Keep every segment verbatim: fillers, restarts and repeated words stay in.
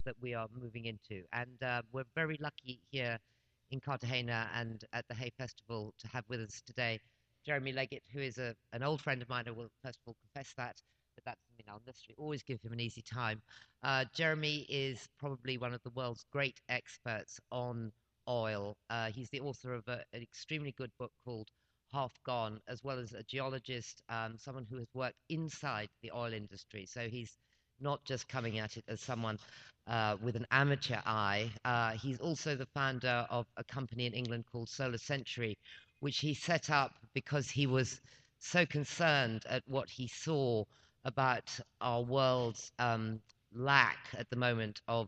that we are moving into. And uh, we're very lucky here in Cartagena and at the Hay Festival to have with us today Jeremy Leggett, who is a, an old friend of mine. I will first of all confess that, but that doesn't mean I'll necessarily always give him an easy time. Uh, Jeremy is probably one of the world's great experts on oil. Uh, he's the author of a, an extremely good book called Half Gone, as well as a geologist, um, someone who has worked inside the oil industry. So he's not just coming at it as someone uh, with an amateur eye. Uh, he's also the founder of a company in England called Solar Century, which he set up because he was so concerned at what he saw about our world's um, lack at the moment of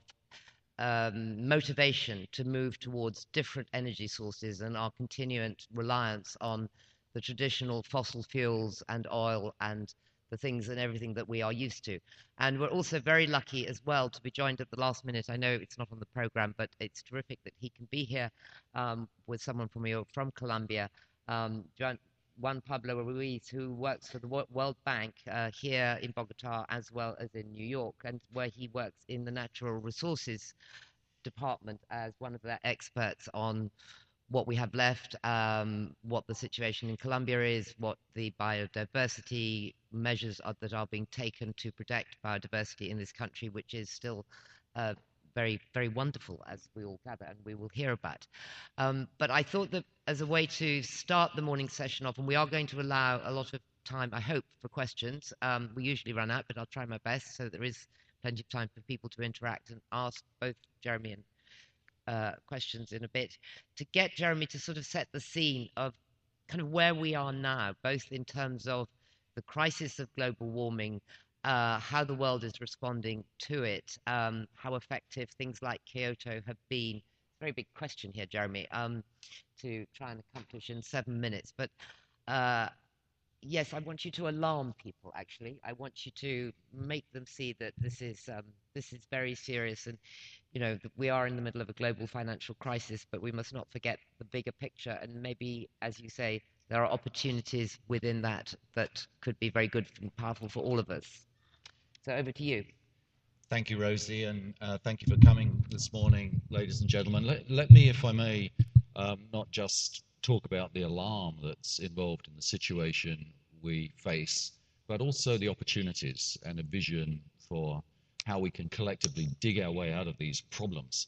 um, motivation to move towards different energy sources and our continuant reliance on the traditional fossil fuels and oil and the things and everything that we are used to. And we're also very lucky as well to be joined at the last minute. I know it's not on the program, but it's terrific that he can be here um, with someone from from Colombia, um, Juan Pablo Ruiz, who works for the World Bank uh, here in Bogota as well as in New York, and where he works in the Natural Resources Department as one of their experts on what we have left, um, what the situation in Colombia is, what the biodiversity measures are that are being taken to protect biodiversity in this country, which is still uh, very, very wonderful, as we all gather, and we will hear about. Um, but I thought that as a way to start the morning session off, and we are going to allow a lot of time, I hope, for questions. Um, we usually run out, but I'll try my best, so there is plenty of time for people to interact and ask both Jeremy and uh, questions in a bit, to get Jeremy to sort of set the scene of kind of where we are now, both in terms of the crisis of global warming, uh, how the world is responding to it, um, how effective things like Kyoto have been. Very big question here, Jeremy, um, to try and accomplish in seven minutes. But uh, yes, I want you to alarm people, actually. I want you to make them see that this is um, this is very serious, and you know that we are in the middle of a global financial crisis, but we must not forget the bigger picture. And maybe, as you say, there are opportunities within that that could be very good and powerful for all of us. So over to you. Thank you, Rosie, and uh, thank you for coming this morning, ladies and gentlemen. Let, let me, if I may, um, not just talk about the alarm that's involved in the situation we face, but also the opportunities and a vision for how we can collectively dig our way out of these problems.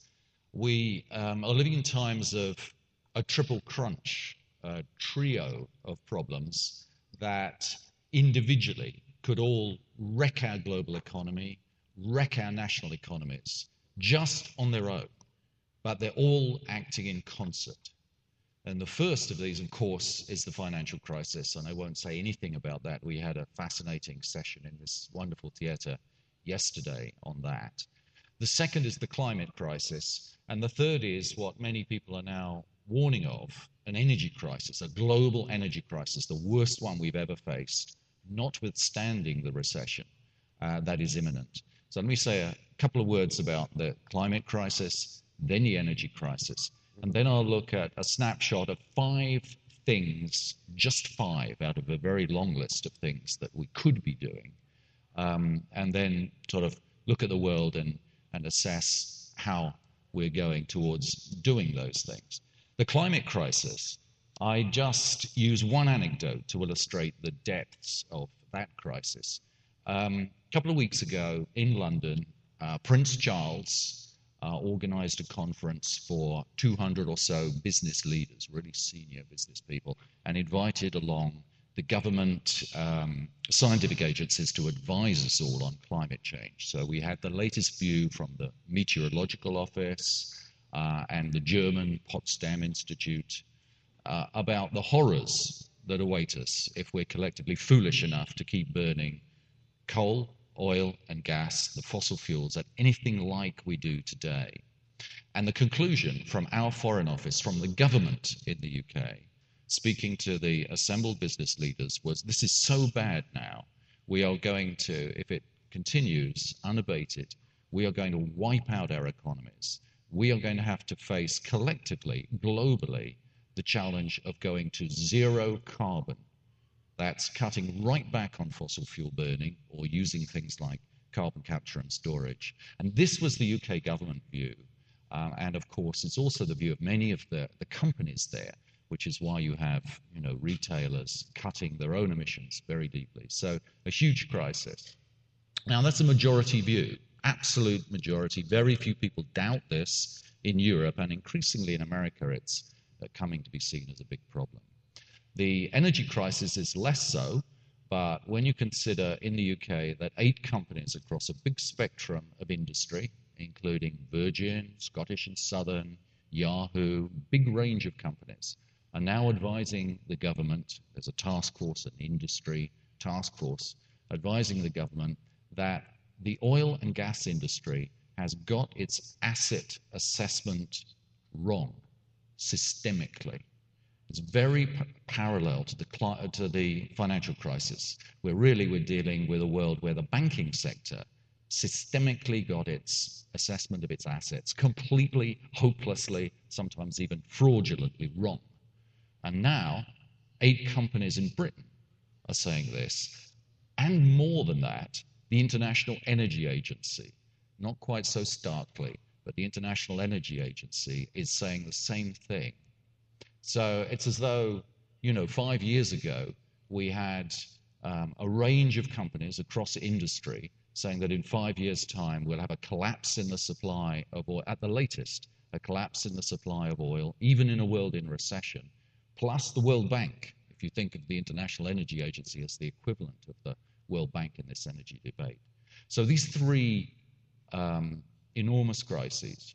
We um, are living in times of a triple crunch, a trio of problems that individually could all wreck our global economy, wreck our national economies, just on their own, but they're all acting in concert. And the first of these, of course, is the financial crisis, and I won't say anything about that. We had a fascinating session in this wonderful theatre yesterday on that. The second is the climate crisis, and the third is what many people are now warning of, an energy crisis, a global energy crisis, the worst one we've ever faced, notwithstanding the recession uh, that is imminent. So let me say a couple of words about the climate crisis, then the energy crisis, and then I'll look at a snapshot of five things, just five out of a very long list of things that we could be doing, um, and then sort of look at the world and, and assess how we're going towards doing those things. The climate crisis, I just use one anecdote to illustrate the depths of that crisis. Um, a couple of weeks ago in London, uh, Prince Charles uh, organized a conference for two hundred or so business leaders, really senior business people, and invited along the government um, scientific agencies to advise us all on climate change. So we had the latest view from the Meteorological Office uh, and the German Potsdam Institute uh, about the horrors that await us if we're collectively foolish enough to keep burning coal, oil and gas, the fossil fuels, at anything like we do today. And the conclusion from our Foreign Office, from the government in the U K, speaking to the assembled business leaders, was this is so bad now, we are going to, if it continues unabated, we are going to wipe out our economies. We are going to have to face collectively, globally, the challenge of going to zero carbon. That's cutting right back on fossil fuel burning or using things like carbon capture and storage. And this was the U K government view. Uh, and of course, it's also the view of many of the, the companies there, which is why you have, you know, retailers cutting their own emissions very deeply. So a huge crisis. Now, that's a majority view, absolute majority. Very few people doubt this in Europe, and increasingly in America, it's uh, coming to be seen as a big problem. The energy crisis is less so, but when you consider in the U K that eight companies across a big spectrum of industry, including Virgin, Scottish and Southern, Yahoo, big range of companies, are now advising the government, there's a task force, an industry task force, advising the government that the oil and gas industry has got its asset assessment wrong, systemically. It's very p- parallel to the, cli- to the financial crisis, where really we're dealing with a world where the banking sector systemically got its assessment of its assets completely, hopelessly, sometimes even fraudulently wrong. And now, eight companies in Britain are saying this, and more than that, the International Energy Agency, not quite so starkly, but the International Energy Agency is saying the same thing. So it's as though, you know, five years ago, we had um, a range of companies across industry saying that in five years' time, we'll have a collapse in the supply of oil, at the latest, a collapse in the supply of oil, even in a world in recession, plus the World Bank, if you think of the International Energy Agency as the equivalent of the World Bank in this energy debate. So these three um, enormous crises,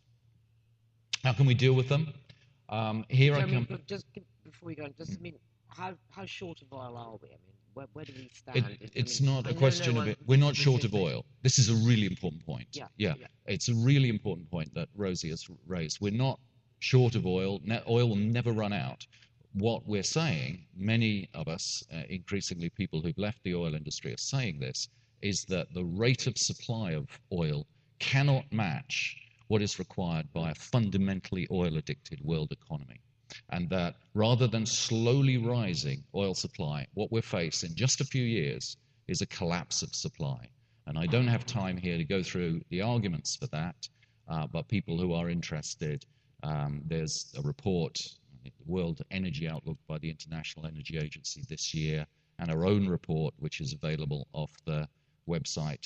how can we deal with them? Um, here so I come. Just before we go on, just I mean, how how short of oil are we? I mean, where, where do we stand? It, it's I mean, not I a question no of it. We're not short of oil. This is a really important point. Yeah, yeah, yeah. It's a really important point that Rosie has raised. We're not short of oil. Ne- oil will never run out. What we're saying, many of us, uh, increasingly people who've left the oil industry are saying this, is that the rate of supply of oil cannot match what is required by a fundamentally oil-addicted world economy. And that rather than slowly rising oil supply, what we're facing in just a few years is a collapse of supply. And I don't have time here to go through the arguments for that, uh, but people who are interested, um, there's a report, the World Energy Outlook by the International Energy Agency this year, and our own report, which is available off the website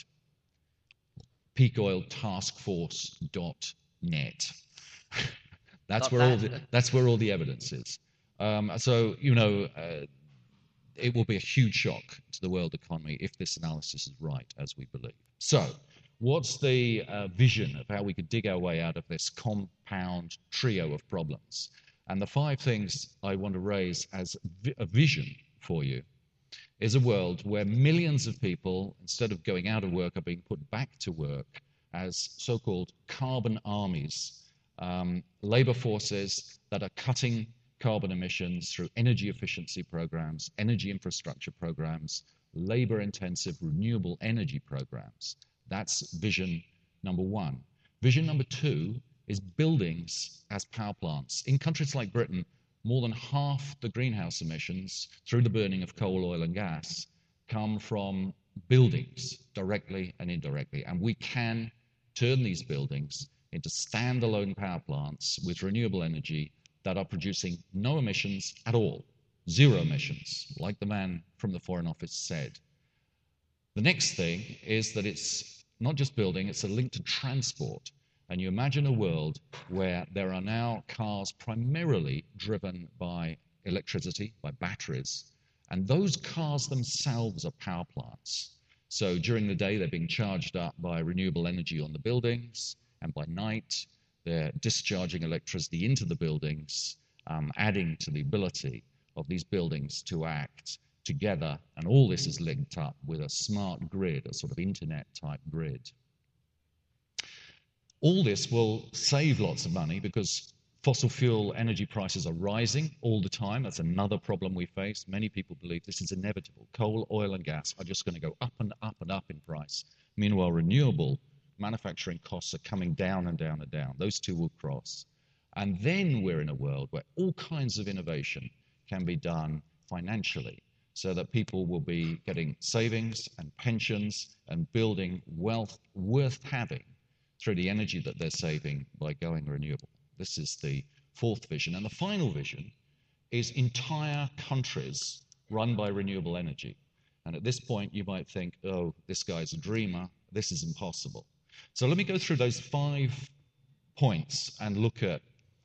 peak oil task force dot net. That's where all the, that's where all the evidence is. Um, so, you know, uh, it will be a huge shock to the world economy if this analysis is right, as we believe. So, what's the uh, vision of how we could dig our way out of this compound trio of problems? And the five things I want to raise as vi- a vision for you is a world where millions of people, instead of going out of work, are being put back to work as so-called carbon armies, um, labor forces that are cutting carbon emissions through energy efficiency programs, energy infrastructure programs, labor-intensive renewable energy programs. That's vision number one. Vision number two is buildings as power plants. In countries like Britain, more than half the greenhouse emissions through the burning of coal, oil, and gas come from buildings, directly and indirectly. And we can turn these buildings into standalone power plants with renewable energy that are producing no emissions at all, zero emissions, like the man from the Foreign Office said. The next thing is that it's not just building, it's a link to transport. And you imagine a world where there are now cars primarily driven by electricity, by batteries, and those cars themselves are power plants. So during the day, they're being charged up by renewable energy on the buildings, and by night, they're discharging electricity into the buildings, um, adding to the ability of these buildings to act together. And all this is linked up with a smart grid, a sort of internet-type grid. All this will save lots of money because fossil fuel energy prices are rising all the time. That's another problem we face. Many people believe this is inevitable. Coal, oil, and gas are just going to go up and up and up in price. Meanwhile, renewable manufacturing costs are coming down and down and down. Those two will cross. And then we're in a world where all kinds of innovation can be done financially. so that people will be getting savings and pensions and building wealth worth having through the energy that they're saving by going renewable. This is the fourth vision. And the final vision is entire countries run by renewable energy. And at this point, you might think, oh, this guy's a dreamer. This is impossible. So let me go through those five points and look at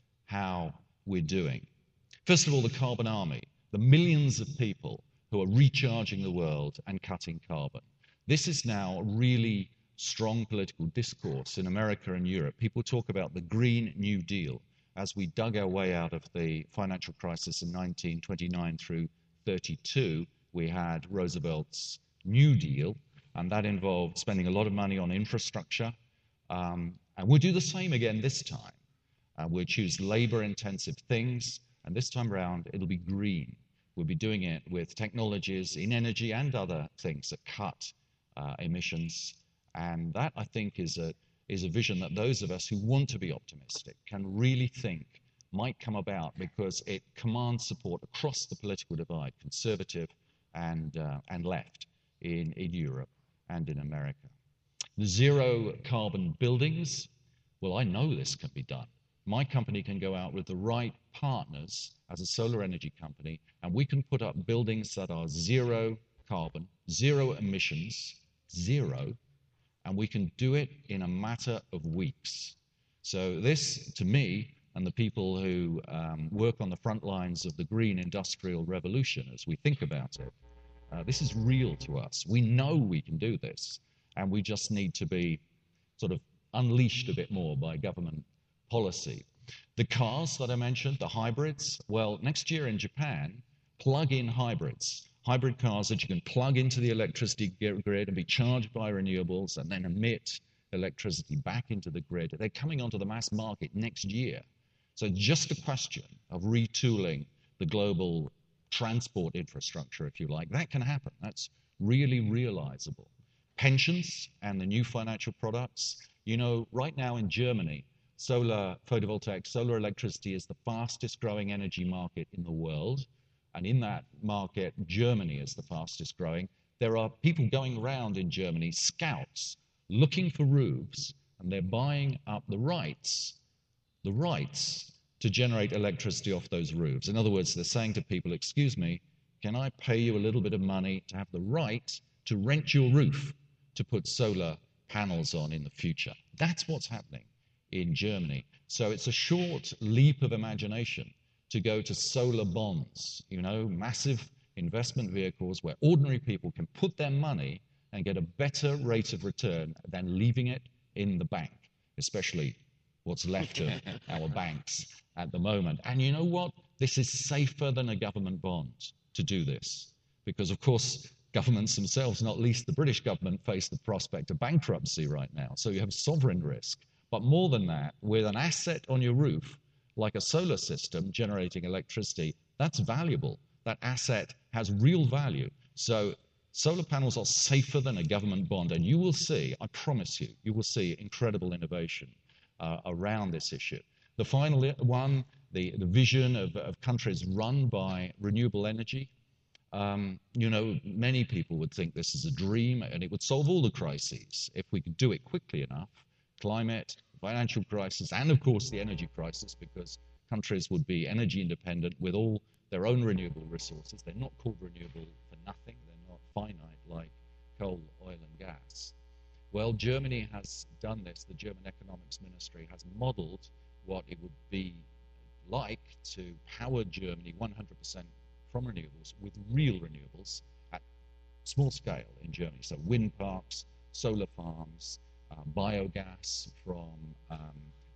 how we're doing. First of all, the carbon army, the millions of people who are recharging the world and cutting carbon. This is now a really strong political discourse in America and Europe. People talk about the Green New Deal. As we dug our way out of the financial crisis in nineteen twenty-nine through thirty-two, we had Roosevelt's New Deal, and that involved spending a lot of money on infrastructure. Um, and we'll do the same again this time. Uh, we'll choose labor-intensive things, and this time around, it'll be green. We'll be doing it with technologies in energy and other things that cut uh, emissions. And that, I think, is a, is a vision that those of us who want to be optimistic can really think might come about, because it commands support across the political divide, conservative and, uh, and left, in, in Europe and in America. The zero carbon buildings, well, I know this can be done. My company can go out with the right partners as a solar energy company, and we can put up buildings that are zero carbon, zero emissions, zero, and we can do it in a matter of weeks. So this, to me, and the people who um, work on the front lines of the green industrial revolution, as we think about it, uh, this is real to us. We know we can do this, and we just need to be sort of unleashed a bit more by government policy. The cars that I mentioned, the hybrids, well, next year in Japan, plug-in hybrids. Hybrid cars that you can plug into the electricity grid and be charged by renewables and then emit electricity back into the grid. They're coming onto the mass market next year. So just a question of retooling the global transport infrastructure, if you like. That can happen. That's really realizable. Pensions and the new financial products. You know, right now in Germany, solar photovoltaic, solar electricity is the fastest growing energy market in the world. And in that market, Germany is the fastest growing. There are people going around in Germany, scouts, looking for roofs, and they're buying up the rights, the rights to generate electricity off those roofs. In other words, they're saying to people, excuse me, can I pay you a little bit of money to have the right to rent your roof to put solar panels on in the future? That's what's happening in Germany. So it's a short leap of imagination to go to solar bonds, you know, massive investment vehicles where ordinary people can put their money and get a better rate of return than leaving it in the bank, especially what's left of our banks at the moment. And you know what? This is safer than a government bond to do this, because, of course, governments themselves, not least the British government, face the prospect of bankruptcy right now. So you have sovereign risk. But more than that, with an asset on your roof, like a solar system generating electricity, that's valuable. That asset has real value. So solar panels are safer than a government bond. And you will see, I promise you, you will see incredible innovation uh, around this issue. The final one, the, the vision of, of countries run by renewable energy. Um, you know, many people would think this is a dream and it would solve all the crises if we could do it quickly enough. Climate, financial crisis, and of course the energy crisis, because countries would be energy independent with all their own renewable resources. They're not called renewable for nothing. They're not finite like coal, oil, and gas. Well, Germany has done this. The German Economics Ministry has modeled what it would be like to power Germany one hundred percent from renewables, with real renewables at small scale in Germany. So wind parks, solar farms, Uh, biogas from um,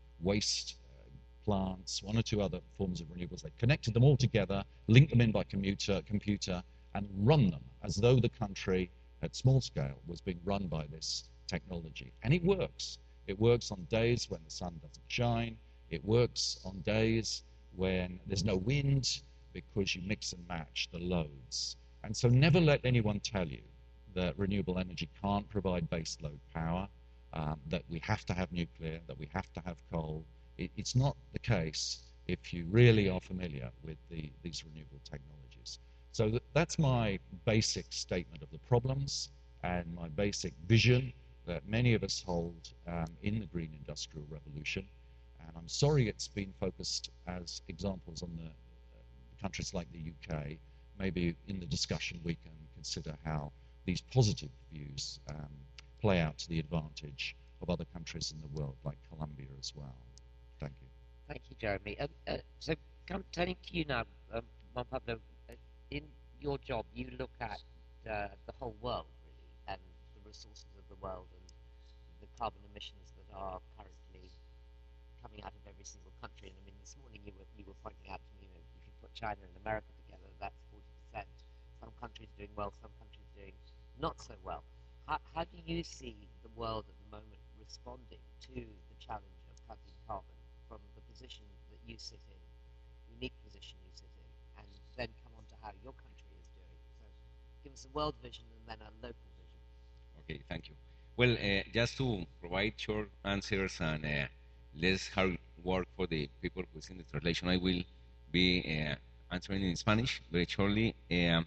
waste uh, plants, one or two other forms of renewables. They connected them all together, linked them in by commuter, computer, and run them as though the country at small scale was being run by this technology. And it works. It works on days when the sun doesn't shine. It works on days when there's no wind, because you mix and match the loads. And so never let anyone tell you that renewable energy can't provide base load power. Um, that we have to have nuclear, that we have to have coal. It, it's not the case if you really are familiar with the, these renewable technologies. So that, that's my basic statement of the problems and my basic vision that many of us hold um, in the Green Industrial Revolution. And I'm sorry it's been focused as examples on the uh, countries like the U K. Maybe in the discussion we can consider how these positive views um, play out to the advantage of other countries in the world, like Colombia as well. Thank you. Thank you, Jeremy. Um, uh, so, come, turning to you now, um, Juan Pablo, uh, in your job, you look at uh, the whole world, really, and the resources of the world and the carbon emissions that are currently coming out of every single country. And I mean, this morning you were you were pointing out to me, you know, if you put China and America together, that's forty percent. Some countries doing well, some countries doing not so well. How, how do you see the world at the moment responding to the challenge of cutting carbon from the position that you sit in, unique position you sit in, and then come on to how your country is doing? So give us a world vision and then a local vision. Okay, thank you. Well, uh, just to provide short answers and uh, less hard work for the people who is in the translation, I will be uh, answering in Spanish very shortly. Uh,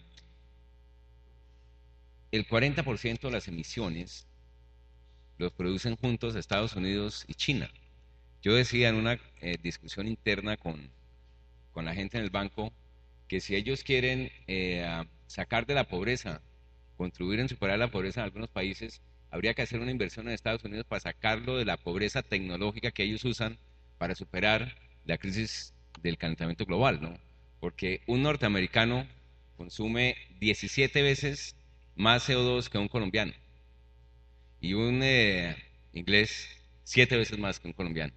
el cuarenta por ciento de las emisiones los producen juntos Estados Unidos y China. Yo decía en una eh, discusión interna con, con la gente en el banco que si ellos quieren eh, sacar de la pobreza, contribuir en superar la pobreza en algunos países, habría que hacer una inversión en Estados Unidos para sacarlo de la pobreza tecnológica que ellos usan para superar la crisis del calentamiento global, ¿no? Porque un norteamericano consume diecisiete veces más C O dos que un colombiano y un eh, inglés siete veces más que un colombiano.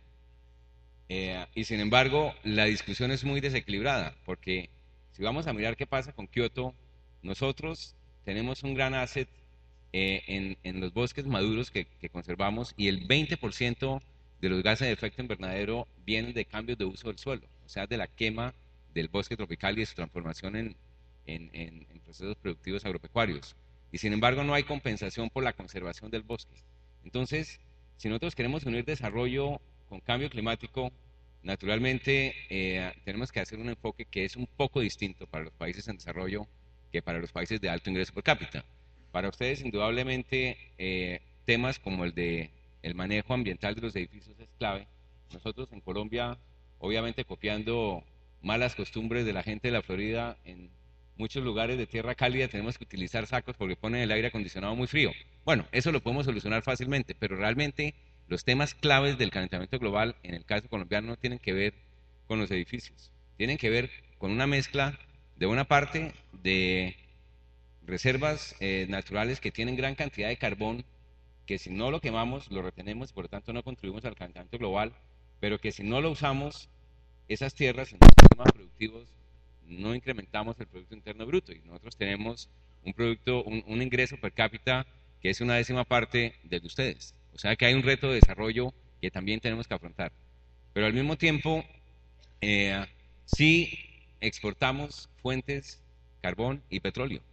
Eh, y sin embargo, la discusión es muy desequilibrada, porque si vamos a mirar qué pasa con Kioto, nosotros tenemos un gran asset eh, en, en los bosques maduros que, que conservamos, y el veinte por ciento de los gases de efecto invernadero vienen de cambios de uso del suelo, o sea, de la quema del bosque tropical y de su transformación en, en, en, en procesos productivos agropecuarios. Y sin embargo no hay compensación por la conservación del bosque. Entonces, si nosotros queremos unir desarrollo con cambio climático, naturalmente eh, tenemos que hacer un enfoque que es un poco distinto para los países en desarrollo que para los países de alto ingreso per cápita. Para ustedes, indudablemente, eh, temas como el de el manejo ambiental de los edificios es clave. Nosotros en Colombia, obviamente copiando malas costumbres de la gente de la Florida, en muchos lugares de tierra cálida tenemos que utilizar sacos porque ponen el aire acondicionado muy frío. Bueno, eso lo podemos solucionar fácilmente, pero realmente los temas claves del calentamiento global, en el caso colombiano, no tienen que ver con los edificios, tienen que ver con una mezcla de una parte de reservas eh, naturales que tienen gran cantidad de carbón, que si no lo quemamos lo retenemos, por lo tanto no contribuimos al calentamiento global, pero que si no lo usamos, esas tierras en los sistemas productivos no incrementamos el Producto Interno Bruto, y nosotros tenemos un producto, un, un ingreso per cápita que es una décima parte del de ustedes. O sea que hay un reto de desarrollo que también tenemos que afrontar. Pero al mismo tiempo, eh, sí exportamos fuentes, carbón y petróleo.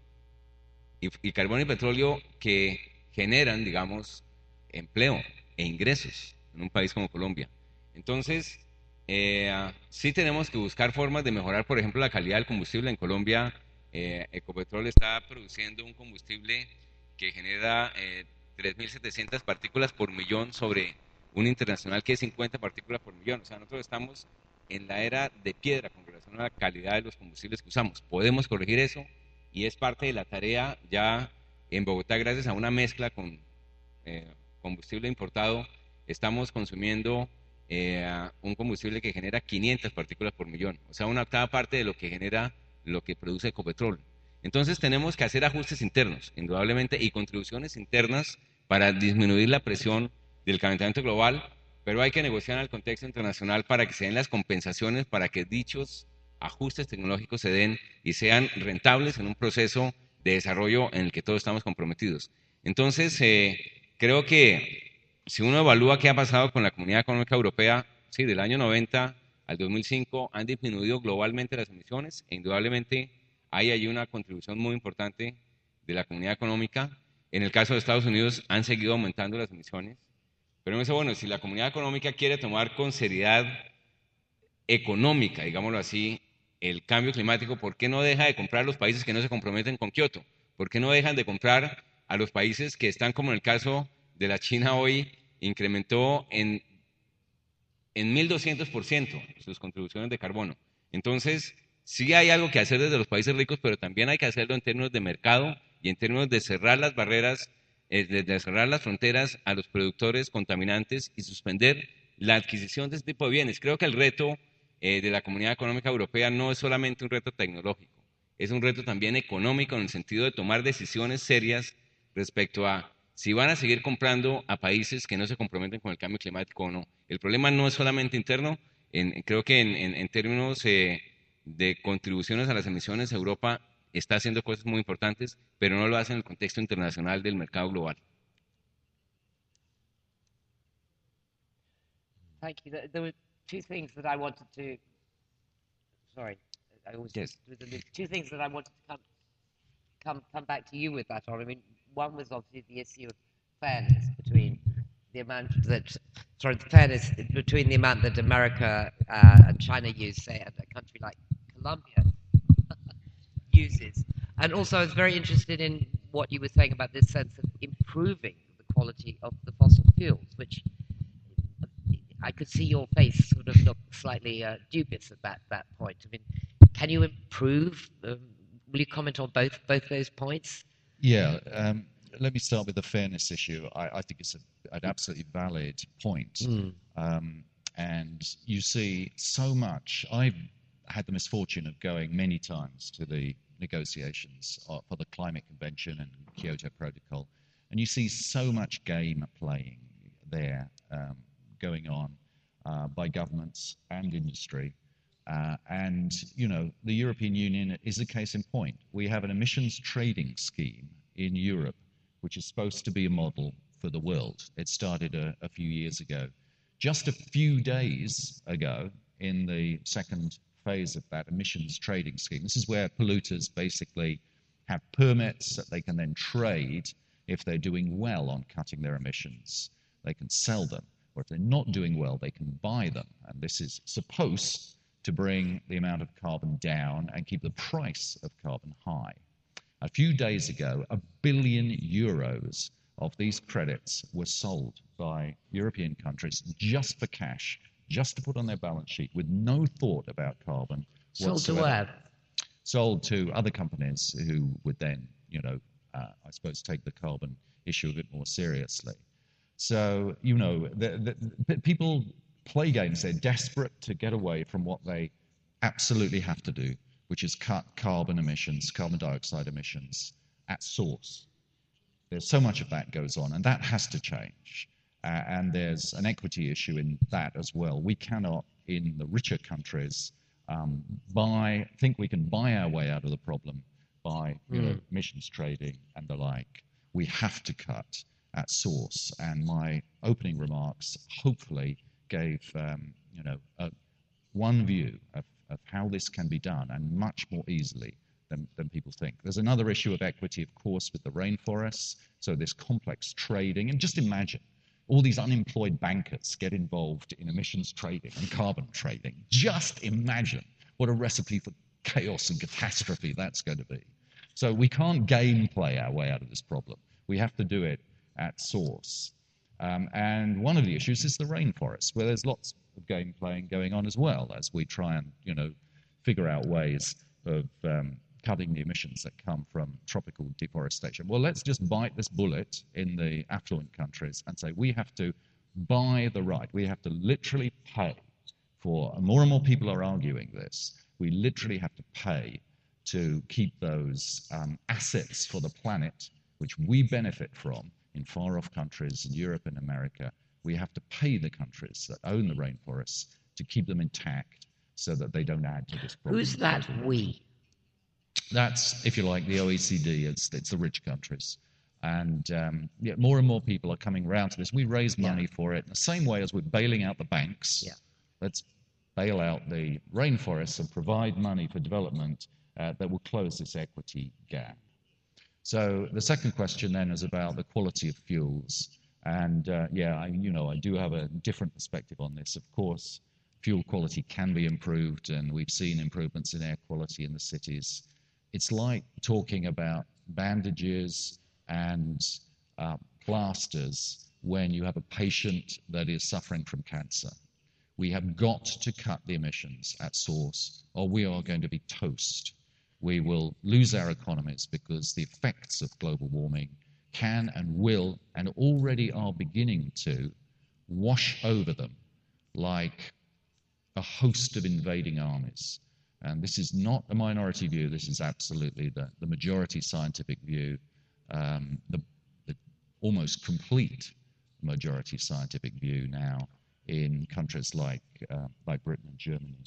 Y, y carbón y petróleo que generan, digamos, empleo e ingresos en un país como Colombia. Entonces, eh, sí tenemos que buscar formas de mejorar, por ejemplo, la calidad del combustible. En Colombia, eh, Ecopetrol está produciendo un combustible que genera eh, tres mil setecientas partículas por millón sobre un internacional que es cincuenta partículas por millón. O sea, nosotros estamos en la era de piedra con relación a la calidad de los combustibles que usamos. Podemos corregir eso y es parte de la tarea ya en Bogotá, gracias a una mezcla con eh, combustible importado. Estamos consumiendo eh, un combustible que genera quinientas partículas por millón, o sea, una octava parte de lo que genera lo que produce Ecopetrol. Entonces tenemos que hacer ajustes internos, indudablemente, y contribuciones internas para disminuir la presión del calentamiento global, pero hay que negociar en el contexto internacional para que se den las compensaciones, para que dichos ajustes tecnológicos se den y sean rentables en un proceso de desarrollo en el que todos estamos comprometidos. Entonces, eh, creo que si uno evalúa qué ha pasado con la Comunidad Económica Europea, sí, del año noventa al dos mil cinco han disminuido globalmente las emisiones, e indudablemente hay allí una contribución muy importante de la Comunidad Económica. En el caso de Estados Unidos han seguido aumentando las emisiones, pero eso, bueno, si la Comunidad Económica quiere tomar con seriedad económica, digámoslo así, el cambio climático, ¿por qué no deja de comprar los países que no se comprometen con Kioto? ¿Por qué no dejan de comprar a los países que están, como en el caso de la China hoy, incrementó en, en mil doscientos por ciento sus contribuciones de carbono? Entonces, sí hay algo que hacer desde los países ricos, pero también hay que hacerlo en términos de mercado y en términos de cerrar las barreras, eh, de, de cerrar las fronteras a los productores contaminantes y suspender la adquisición de este tipo de bienes. Creo que el reto eh, de la Comunidad Económica Europea no es solamente un reto tecnológico, es un reto también económico en el sentido de tomar decisiones serias respecto a si van a seguir comprando a países que no se comprometen con el cambio climático o no. El problema no es solamente interno, en, creo que en, en, en términos eh, de contribuciones a las emisiones, Europa está haciendo cosas muy importantes, pero no lo hace en el contexto internacional del mercado global. Thank you. There, there were two things that I wanted to. Sorry, I always Yes. do the loop. Two things that I wanted to come come come back to you with that on. I mean, one was obviously the issue of fairness between the amount that, sorry, the fairness between the amount that America uh, and China use, say, and a country like Colombia uses. And also, I was very interested in what you were saying about this sense of improving the quality of the fossil fuels, which I could see your face sort of look slightly uh, dubious at that, that point. I mean, can you improve? Um, will you comment on both both those points? Yeah, um, let me start with the fairness issue. I, I think it's a, an absolutely valid point. Mm. Um, and you see so much. I've had the misfortune of going many times to the negotiations for the Climate Convention and Kyoto Protocol, and you see so much game playing there um, going on uh, by governments and industry. Uh, and, you know, the European Union is a case in point. We have an emissions trading scheme in Europe, which is supposed to be a model for the world. It started a, a few years ago. Just a few days ago, in the second phase of that emissions trading scheme, this is where polluters basically have permits that they can then trade if they're doing well on cutting their emissions. They can sell them, or if they're not doing well, they can buy them. And this is supposed to bring the amount of carbon down and keep the price of carbon high. A few days ago, a billion euros of these credits were sold by European countries just for cash, just to put on their balance sheet with no thought about carbon Sold to whatsoever. where? Sold to other companies who would then, you know, uh, I suppose take the carbon issue a bit more seriously. So, you know, the, the, people play games. They're desperate to get away from what they absolutely have to do, which is cut carbon emissions, carbon dioxide emissions at source. There's so much of that goes on, and that has to change. Uh, and there's an equity issue in that as well. We cannot, in the richer countries, um, buy, think we can buy our way out of the problem by you mm. know, emissions trading and the like. We have to cut at source. And my opening remarks hopefully gave um, you know a, one view of, of how this can be done, and much more easily than, than people think. There's another issue of equity, of course, with the rainforests. So this complex trading, and just imagine all these unemployed bankers get involved in emissions trading and carbon trading. Just imagine what a recipe for chaos and catastrophe that's going to be. So we can't game play our way out of this problem. We have to do it at source. Um, and one of the issues is the rainforest, where there's lots of game playing going on as well, as we try and, you know, figure out ways of um, cutting the emissions that come from tropical deforestation. Well, let's just bite this bullet in the affluent countries and say we have to buy the right. We have to literally pay for, and more and more people are arguing this, we literally have to pay to keep those um, assets for the planet, which we benefit from in far-off countries in Europe and America. We have to pay the countries that own the rainforests to keep them intact so that they don't add to this problem. Who's that we? That's, if you like, the O E C D. It's, it's the rich countries. And um, yeah, more and more people are coming around to this. We raise money yeah. for it in the same way as we're bailing out the banks. Yeah. Let's bail out the rainforests and provide money for development uh, that will close this equity gap. So the second question then is about the quality of fuels. And uh, yeah, I, you know, I do have a different perspective on this. Of course, fuel quality can be improved, and we've seen improvements in air quality in the cities. It's like talking about bandages and uh, plasters when you have a patient that is suffering from cancer. We have got to cut the emissions at source, or we are going to be toast. We will lose our economies because the effects of global warming can and will, and already are beginning to, wash over them like a host of invading armies. And this is not a minority view, this is absolutely the, the majority scientific view, um, the, the almost complete majority scientific view now in countries like uh, like Britain and Germany.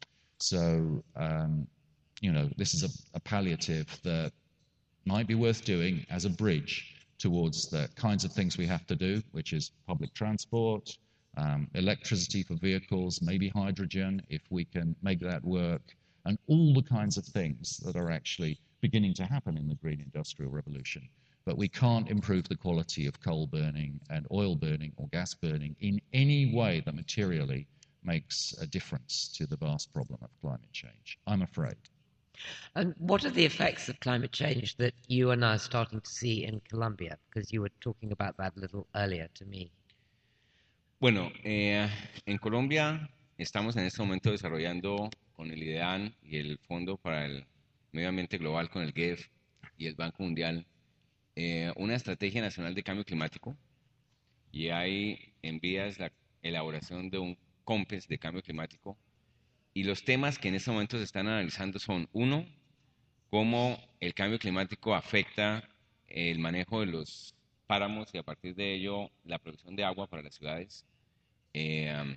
So, um, you know, this is a, a palliative that might be worth doing as a bridge towards the kinds of things we have to do, which is public transport, um, electricity for vehicles, maybe hydrogen, if we can make that work, and all the kinds of things that are actually beginning to happen in the green industrial revolution. But we can't improve the quality of coal burning and oil burning or gas burning in any way that materially makes a difference to the vast problem of climate change, I'm afraid. And what are the effects of climate change that you are now starting to see in Colombia? Because you were talking about that a little earlier to me. Bueno, eh, en Colombia estamos en este momento desarrollando con el IDEAN y el Fondo para el Medio Ambiente Global, con el G E F y el Banco Mundial, eh, una estrategia nacional de cambio climático, y hay en vías la elaboración de un COMPES de cambio climático. Y los temas que en este momento se están analizando son, uno, cómo el cambio climático afecta el manejo de los páramos y a partir de ello la producción de agua para las ciudades. Eh, um,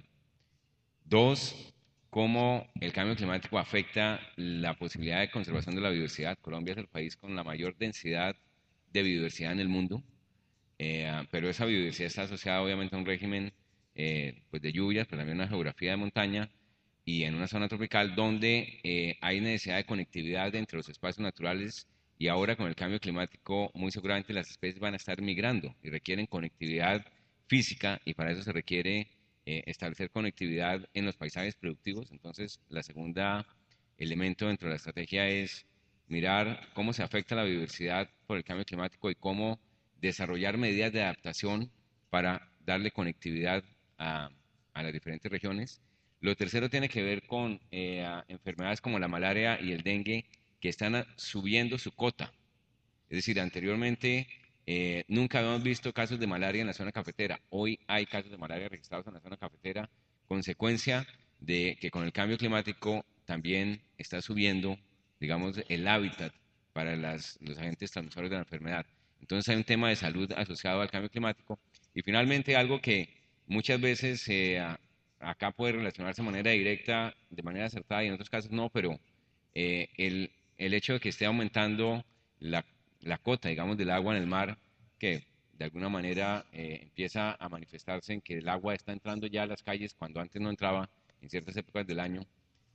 dos, cómo el cambio climático afecta la posibilidad de conservación de la biodiversidad. Colombia es el país con la mayor densidad de biodiversidad en el mundo, eh, pero esa biodiversidad está asociada obviamente a un régimen eh, pues de lluvias, pero también a una geografía de montaña, y en una zona tropical donde eh, hay necesidad de conectividad entre los espacios naturales, y ahora con el cambio climático muy seguramente las especies van a estar migrando y requieren conectividad física, y para eso se requiere eh, establecer conectividad en los paisajes productivos. Entonces, la segunda elemento dentro de la estrategia es mirar cómo se afecta la biodiversidad por el cambio climático y cómo desarrollar medidas de adaptación para darle conectividad a, a las diferentes regiones. Lo tercero tiene que ver con eh, enfermedades como la malaria y el dengue, que están subiendo su cota. Es decir, anteriormente eh, nunca habíamos visto casos de malaria en la zona cafetera. Hoy hay casos de malaria registrados en la zona cafetera, consecuencia de que con el cambio climático también está subiendo, digamos, el hábitat para las, los agentes transmisores de la enfermedad. Entonces hay un tema de salud asociado al cambio climático. Y finalmente, algo que muchas veces eh, acá puede relacionarse de manera directa, de manera acertada, y en otros casos no, pero eh, el, el hecho de que esté aumentando la, la cota, digamos, del agua en el mar, que de alguna manera eh, empieza a manifestarse en que el agua está entrando ya a las calles cuando antes no entraba en ciertas épocas del año.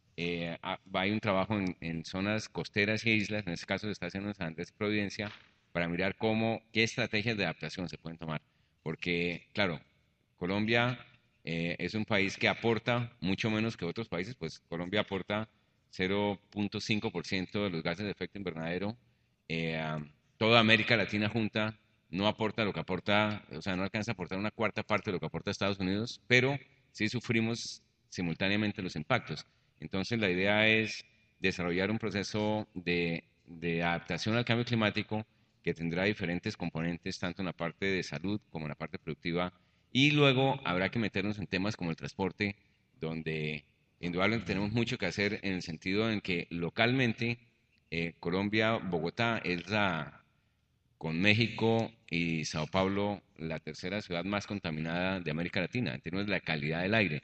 Eh, hay un trabajo en, en zonas costeras y islas, en este caso se está haciendo en San Andrés Providencia, para mirar cómo, qué estrategias de adaptación se pueden tomar. Porque, claro, Colombia eh, es un país que aporta mucho menos que otros países, pues Colombia aporta cero punto cinco por ciento de los gases de efecto invernadero. Eh, toda América Latina junta no aporta lo que aporta, o sea, no alcanza a aportar una cuarta parte de lo que aporta Estados Unidos, pero sí sufrimos simultáneamente los impactos. Entonces, la idea es desarrollar un proceso de, de adaptación al cambio climático que tendrá diferentes componentes, tanto en la parte de salud como en la parte productiva, y luego habrá que meternos en temas como el transporte, donde indudablemente tenemos mucho que hacer en el sentido en que localmente eh, Colombia, Bogotá es la, con México y Sao Paulo, la tercera ciudad más contaminada de América Latina en términos de la calidad del aire,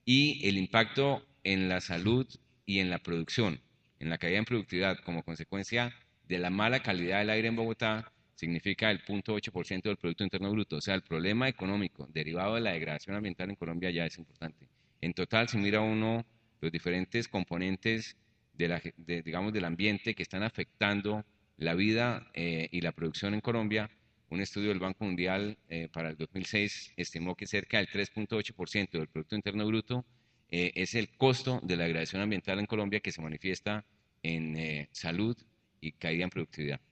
y el impacto en la salud y en la producción, en la caída en productividad como consecuencia de la mala calidad del aire en Bogotá significa el cero punto ocho por ciento del Producto Interno Bruto. O sea, el problema económico derivado de la degradación ambiental en Colombia ya es importante. En total, si mira uno los diferentes componentes de la, de, digamos, del ambiente que están afectando la vida eh, y la producción en Colombia, un estudio del Banco Mundial eh, para el dos mil seis estimó que cerca del tres punto ocho por ciento del Producto Interno Bruto eh, es el costo de la degradación ambiental en Colombia, que se manifiesta en eh, salud y caída en productividad.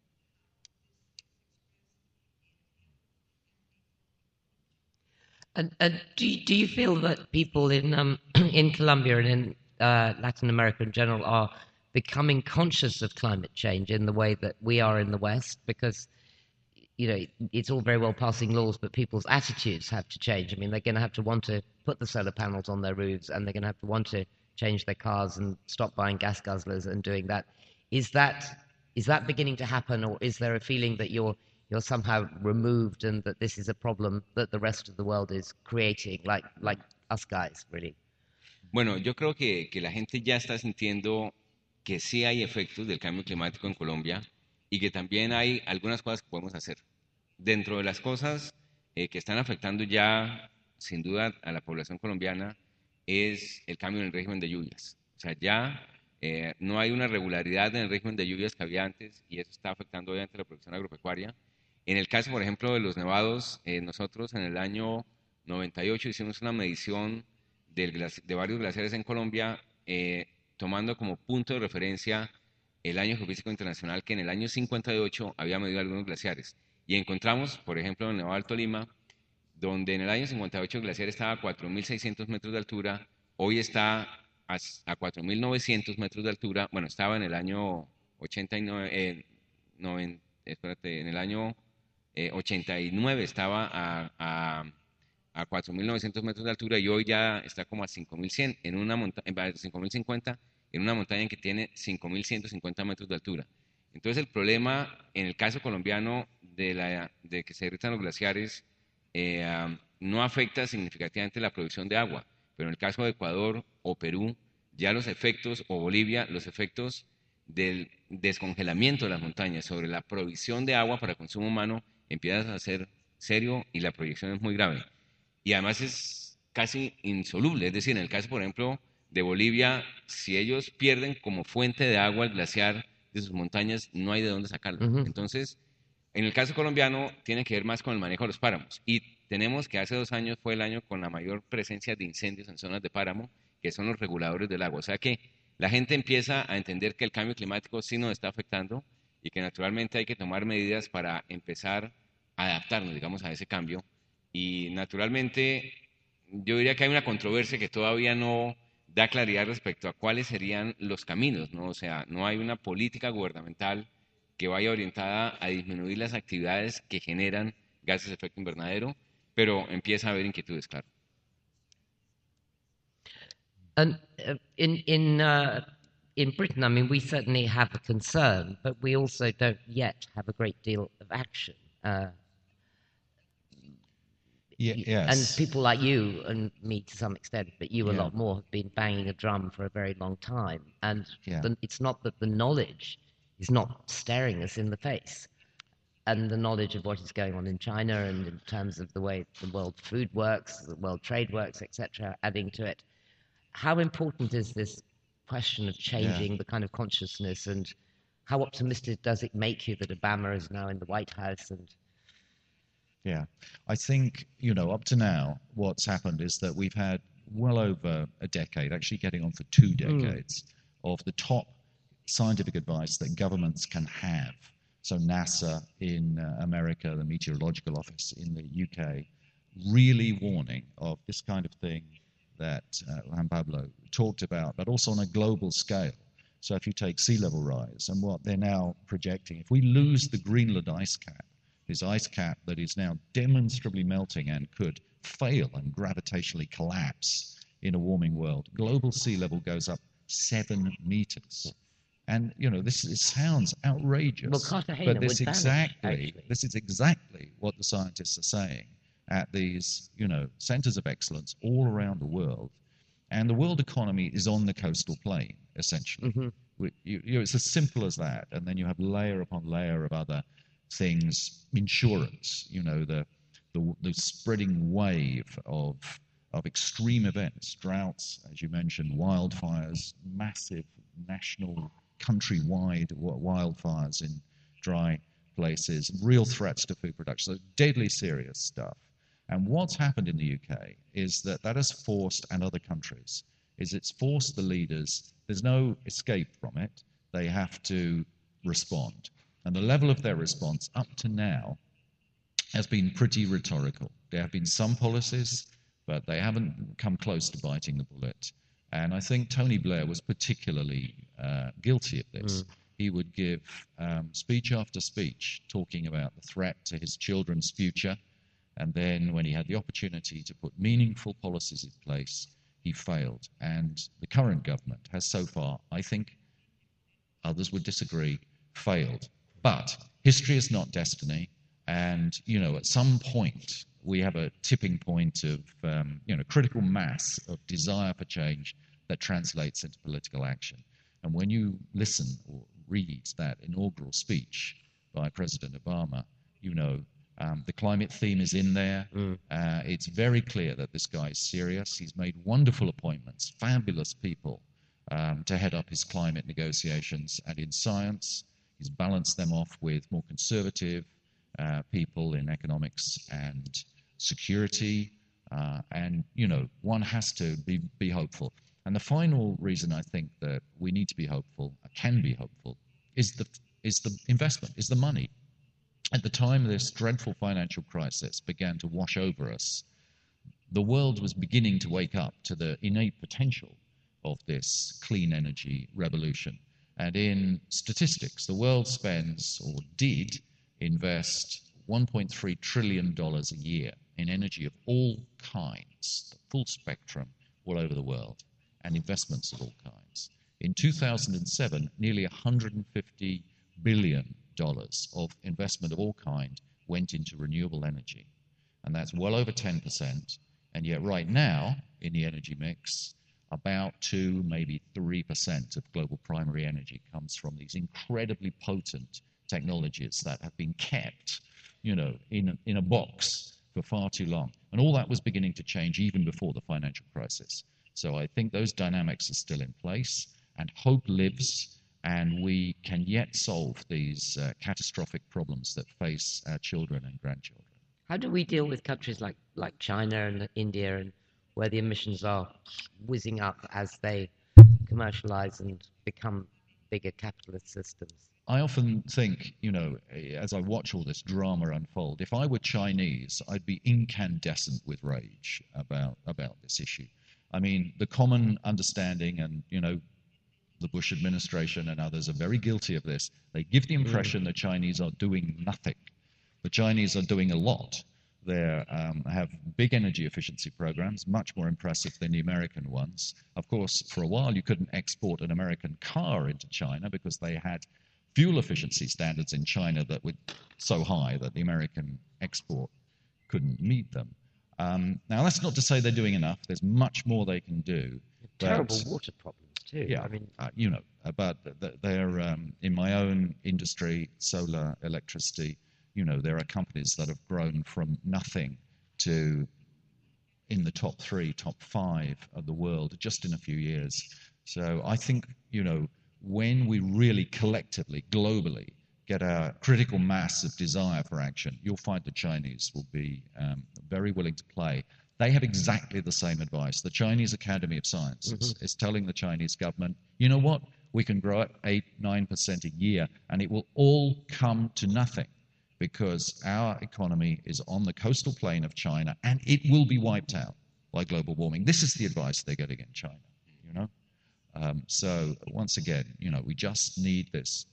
And, and do, you, do you feel that people in um, in Colombia and in uh, Latin America in general are becoming conscious of climate change in the way that we are in the West? Because, you know, it's all very well passing laws, but people's attitudes have to change. I mean, they're going to have to want to put the solar panels on their roofs, and they're going to have to want to change their cars and stop buying gas guzzlers and doing that. Is that is that beginning to happen, or is there a feeling that you're you're somehow removed and that this is a problem that the rest of the world is creating, like like us guys, really? Bueno, yo creo que, que la gente ya está sintiendo que sí hay efectos del cambio climático en Colombia y que también hay algunas cosas que podemos hacer. Dentro de las cosas eh, que están afectando ya, sin duda, a la población colombiana, es el cambio en el régimen de lluvias. O sea, ya eh, no hay una regularidad en el régimen de lluvias que había antes y eso está afectando obviamente la producción agropecuaria. En el caso, por ejemplo, de los nevados, eh, nosotros en el año noventa y ocho hicimos una medición del glaci- de varios glaciares en Colombia, eh, tomando como punto de referencia el año geofísico internacional, que en el año cincuenta y ocho había medido algunos glaciares. Y encontramos, por ejemplo, en el Nevado del Tolima, donde en el año cincuenta y ocho el glaciar estaba a cuatro mil seiscientos metros de altura, hoy está a, a cuatro mil novecientos metros de altura. Bueno, estaba en el año ochenta y nueve, eh, noven, espérate, en el año eh, ochenta y nueve estaba a, a, a cuatro mil novecientos metros de altura y hoy ya está como a cinco mil cien, en una monta en cinco mil cincuenta, en una montaña que tiene cinco mil ciento cincuenta metros de altura. Entonces el problema en el caso colombiano de, la, de que se derritan los glaciares eh, um, no afecta significativamente la producción de agua, pero en el caso de Ecuador o Perú, ya los efectos, o Bolivia, los efectos del descongelamiento de las montañas sobre la provisión de agua para consumo humano empieza a ser serio y la proyección es muy grave. Y además es casi insoluble, es decir, en el caso, por ejemplo, de Bolivia, si ellos pierden como fuente de agua el glaciar de sus montañas, no hay de dónde sacarlo. Uh-huh. Entonces, en el caso colombiano, tiene que ver más con el manejo de los páramos. Y tenemos que hace dos años fue el año con la mayor presencia de incendios en zonas de páramo, que son los reguladores del agua. O sea que la gente empieza a entender que el cambio climático sí nos está afectando y que naturalmente hay que tomar medidas para empezar a adaptarnos, digamos, a ese cambio. Y naturalmente yo diría que hay una controversia que todavía no da claridad respecto a cuáles serían los caminos, ¿no? O sea, no hay una política gubernamental que vaya orientada a disminuir las actividades que generan gases de efecto invernadero, pero empieza a haber inquietudes, claro. And uh, in in uh, in Britain, I mean, we certainly have a concern, but we also don't yet have a great deal of action. Uh, yeah, yes. And people like you and me to some extent, but you a yeah. lot more, have been banging a drum for a very long time. And yeah. the, it's not that the knowledge is not staring us in the face. And the knowledge of what is going on in China and in terms of the way the world food works, the world trade works, et cetera, adding to it. How important is this question of changing yeah. the kind of consciousness, and how optimistic does it make you that Obama is now in the White House? And yeah, I think, you know, up to now, what's happened is that we've had well over a decade, actually getting on for two decades, mm. of the top scientific advice that governments can have. So NASA in uh, America, the Meteorological Office in the U K, really warning of this kind of thing that uh, Juan Pablo talked about, but also on a global scale. So if you take sea level rise and what they're now projecting, if we lose the Greenland ice cap, this ice cap that is now demonstrably melting and could fail and gravitationally collapse in a warming world, global sea level goes up seven meters. And, you know, this is, sounds outrageous, well, Cartagena but this would exactly, vanish, this is exactly what the scientists are saying at these, you know, centers of excellence all around the world. And the world economy is on the coastal plain, essentially. Mm-hmm. We, you, you know, it's as simple as that. And then you have layer upon layer of other things, insurance, you know, the the, the spreading wave of of extreme events, droughts, as you mentioned, wildfires, massive national, countrywide wildfires in dry places, real threats to food production, so deadly serious stuff. And what's happened in the U K is that that has forced, and other countries, is it's forced the leaders, there's no escape from it, they have to respond. And the level of their response up to now has been pretty rhetorical. There have been some policies, but they haven't come close to biting the bullet. And I think Tony Blair was particularly uh, guilty of this. Mm. He would give um, speech after speech talking about the threat to his children's future. And then when he had the opportunity to put meaningful policies in place, he failed. And the current government has so far, I think, others would disagree, failed. But history is not destiny. And, you know, at some point, we have a tipping point of, um, you know, critical mass of desire for change that translates into political action. And when you listen or read that inaugural speech by President Obama, you know, um, the climate theme is in there. Mm. Uh, it's very clear that this guy is serious. He's made wonderful appointments, fabulous people um, to head up his climate negotiations. And in science, he's balanced them off with more conservative uh, people in economics and security. Uh, and, you know, one has to be, be hopeful. And the final reason I think that we need to be hopeful, can be hopeful, is the is the investment, is the money. At the time this dreadful financial crisis began to wash over us, the world was beginning to wake up to the innate potential of this clean energy revolution. And in statistics, the world spends, or did, invest one point three trillion dollars a year in energy of all kinds, the full spectrum, all over the world, and investments of all kinds. In two thousand seven, nearly one hundred fifty billion dollars of investment of all kind went into renewable energy. And that's well over ten percent. And yet right now, in the energy mix, about two, maybe three percent of global primary energy comes from these incredibly potent technologies that have been kept, you know, in a, in a box for far too long. And all that was beginning to change even before the financial crisis. So I think those dynamics are still in place, and hope lives, and we can yet solve these uh, catastrophic problems that face our children and grandchildren. How do we deal with countries like, like China and India, and where the emissions are whizzing up as they commercialize and become bigger capitalist systems? I often think, you know, as I watch all this drama unfold, if I were Chinese, I'd be incandescent with rage about about this issue. I mean, the common understanding, and, you know, the Bush administration and others are very guilty of this. They give the impression mm. the Chinese are doing nothing. The Chinese are doing a lot. They um, have big energy efficiency programs, much more impressive than the American ones. Of course, for a while, you couldn't export an American car into China because they had fuel efficiency standards in China that were so high that the American export couldn't meet them. Um, now, that's not to say they're doing enough. There's much more they can do. Terrible but, water problems, too. Yeah, I mean, uh, you know, but they're, um, in my own industry, solar electricity, you know, there are companies that have grown from nothing to in the top three, top five of the world just in a few years. So I think, you know, when we really collectively, globally, get a critical mass of desire for action, you'll find the Chinese will be um, very willing to play. They have exactly the same advice. The Chinese Academy of Sciences mm-hmm. is telling the Chinese government, you know what, we can grow at eight, nine percent a year, and it will all come to nothing because our economy is on the coastal plain of China, and it will be wiped out by global warming. This is the advice they're getting in China, you know? Um, so once again, you know, we just need this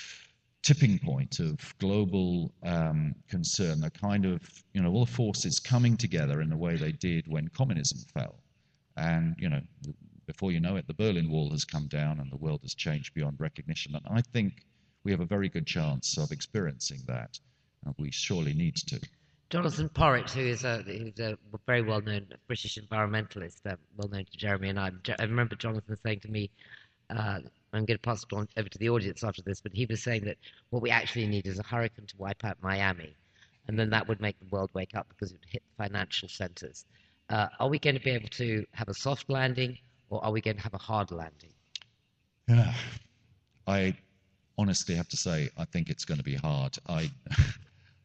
tipping point of global um, concern, the kind of, you know, all the forces coming together in the way they did when communism fell. And, you know, before you know it, the Berlin Wall has come down and the world has changed beyond recognition. And I think we have a very good chance of experiencing that. And we surely need to. Jonathan Porritt, who is a, who's a very well-known British environmentalist, uh, well-known to Jeremy and I. I remember Jonathan saying to me, uh, I'm going to pass it on over to the audience after this, but he was saying that what we actually need is a hurricane to wipe out Miami, and then that would make the world wake up because it would hit the financial centers. Uh, are we going to be able to have a soft landing, or are we going to have a hard landing? Yeah, I honestly have to say I think it's going to be hard. I,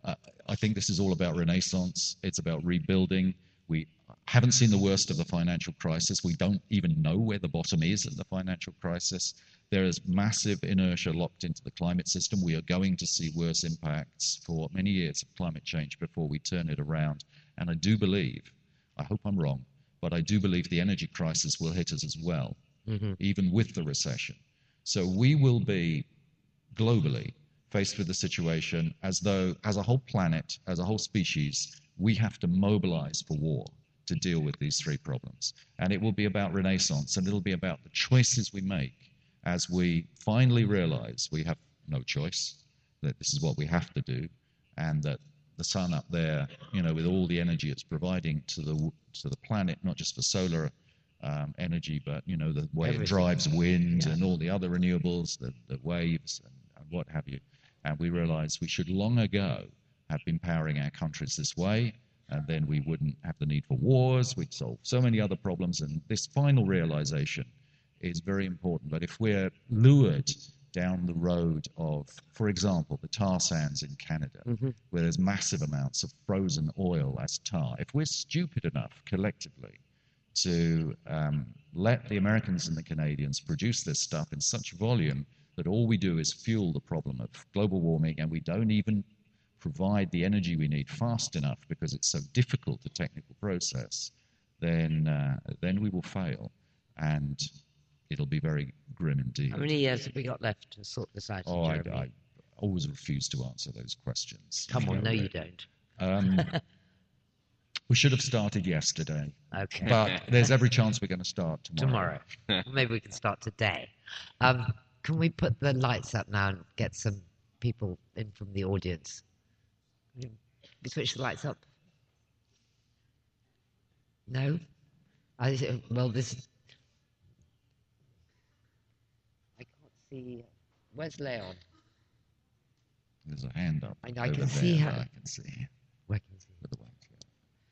I think this is all about renaissance. It's about rebuilding. We haven't seen the worst of the financial crisis. We don't even know where the bottom is in the financial crisis. There is massive inertia locked into the climate system. We are going to see worse impacts for many years of climate change before we turn it around. And I do believe, I hope I'm wrong, but I do believe the energy crisis will hit us as well, mm-hmm. even with the recession. So we will be globally faced with the situation as though, as a whole planet, as a whole species, we have to mobilize for war to deal with these three problems. And it will be about renaissance, and it'll be about the choices we make as we finally realize we have no choice, that this is what we have to do, and that the sun up there, you know, with all the energy it's providing to the to the planet, not just for solar um, energy, but, you know, the way Everything. It drives wind yeah. and all the other renewables, the, the waves and, and what have you. And we realize we should long ago have been powering our countries this way, and then we wouldn't have the need for wars. We'd solve so many other problems. And this final realization is very important. But if we're lured down the road of, for example, the tar sands in Canada, mm-hmm. where there's massive amounts of frozen oil as tar, if we're stupid enough collectively to um, let the Americans and the Canadians produce this stuff in such volume that all we do is fuel the problem of global warming, and we don't even provide the energy we need fast enough because it's so difficult a technical process, then uh, then we will fail, and it'll be very grim indeed. How many years have we got left to sort this out? Oh, I, I always refuse to answer those questions. Come on, no, you don't. Um, we should have started yesterday. Okay. But there's every chance we're going to start tomorrow. Tomorrow. Maybe we can start today. Um, can we put the lights up now and get some people in from the audience? We switch the lights up. No? I, well, this... I can't see... Where's Leon? There's a hand up. I, I can see her. I can see. Where can you see? With the white, yeah.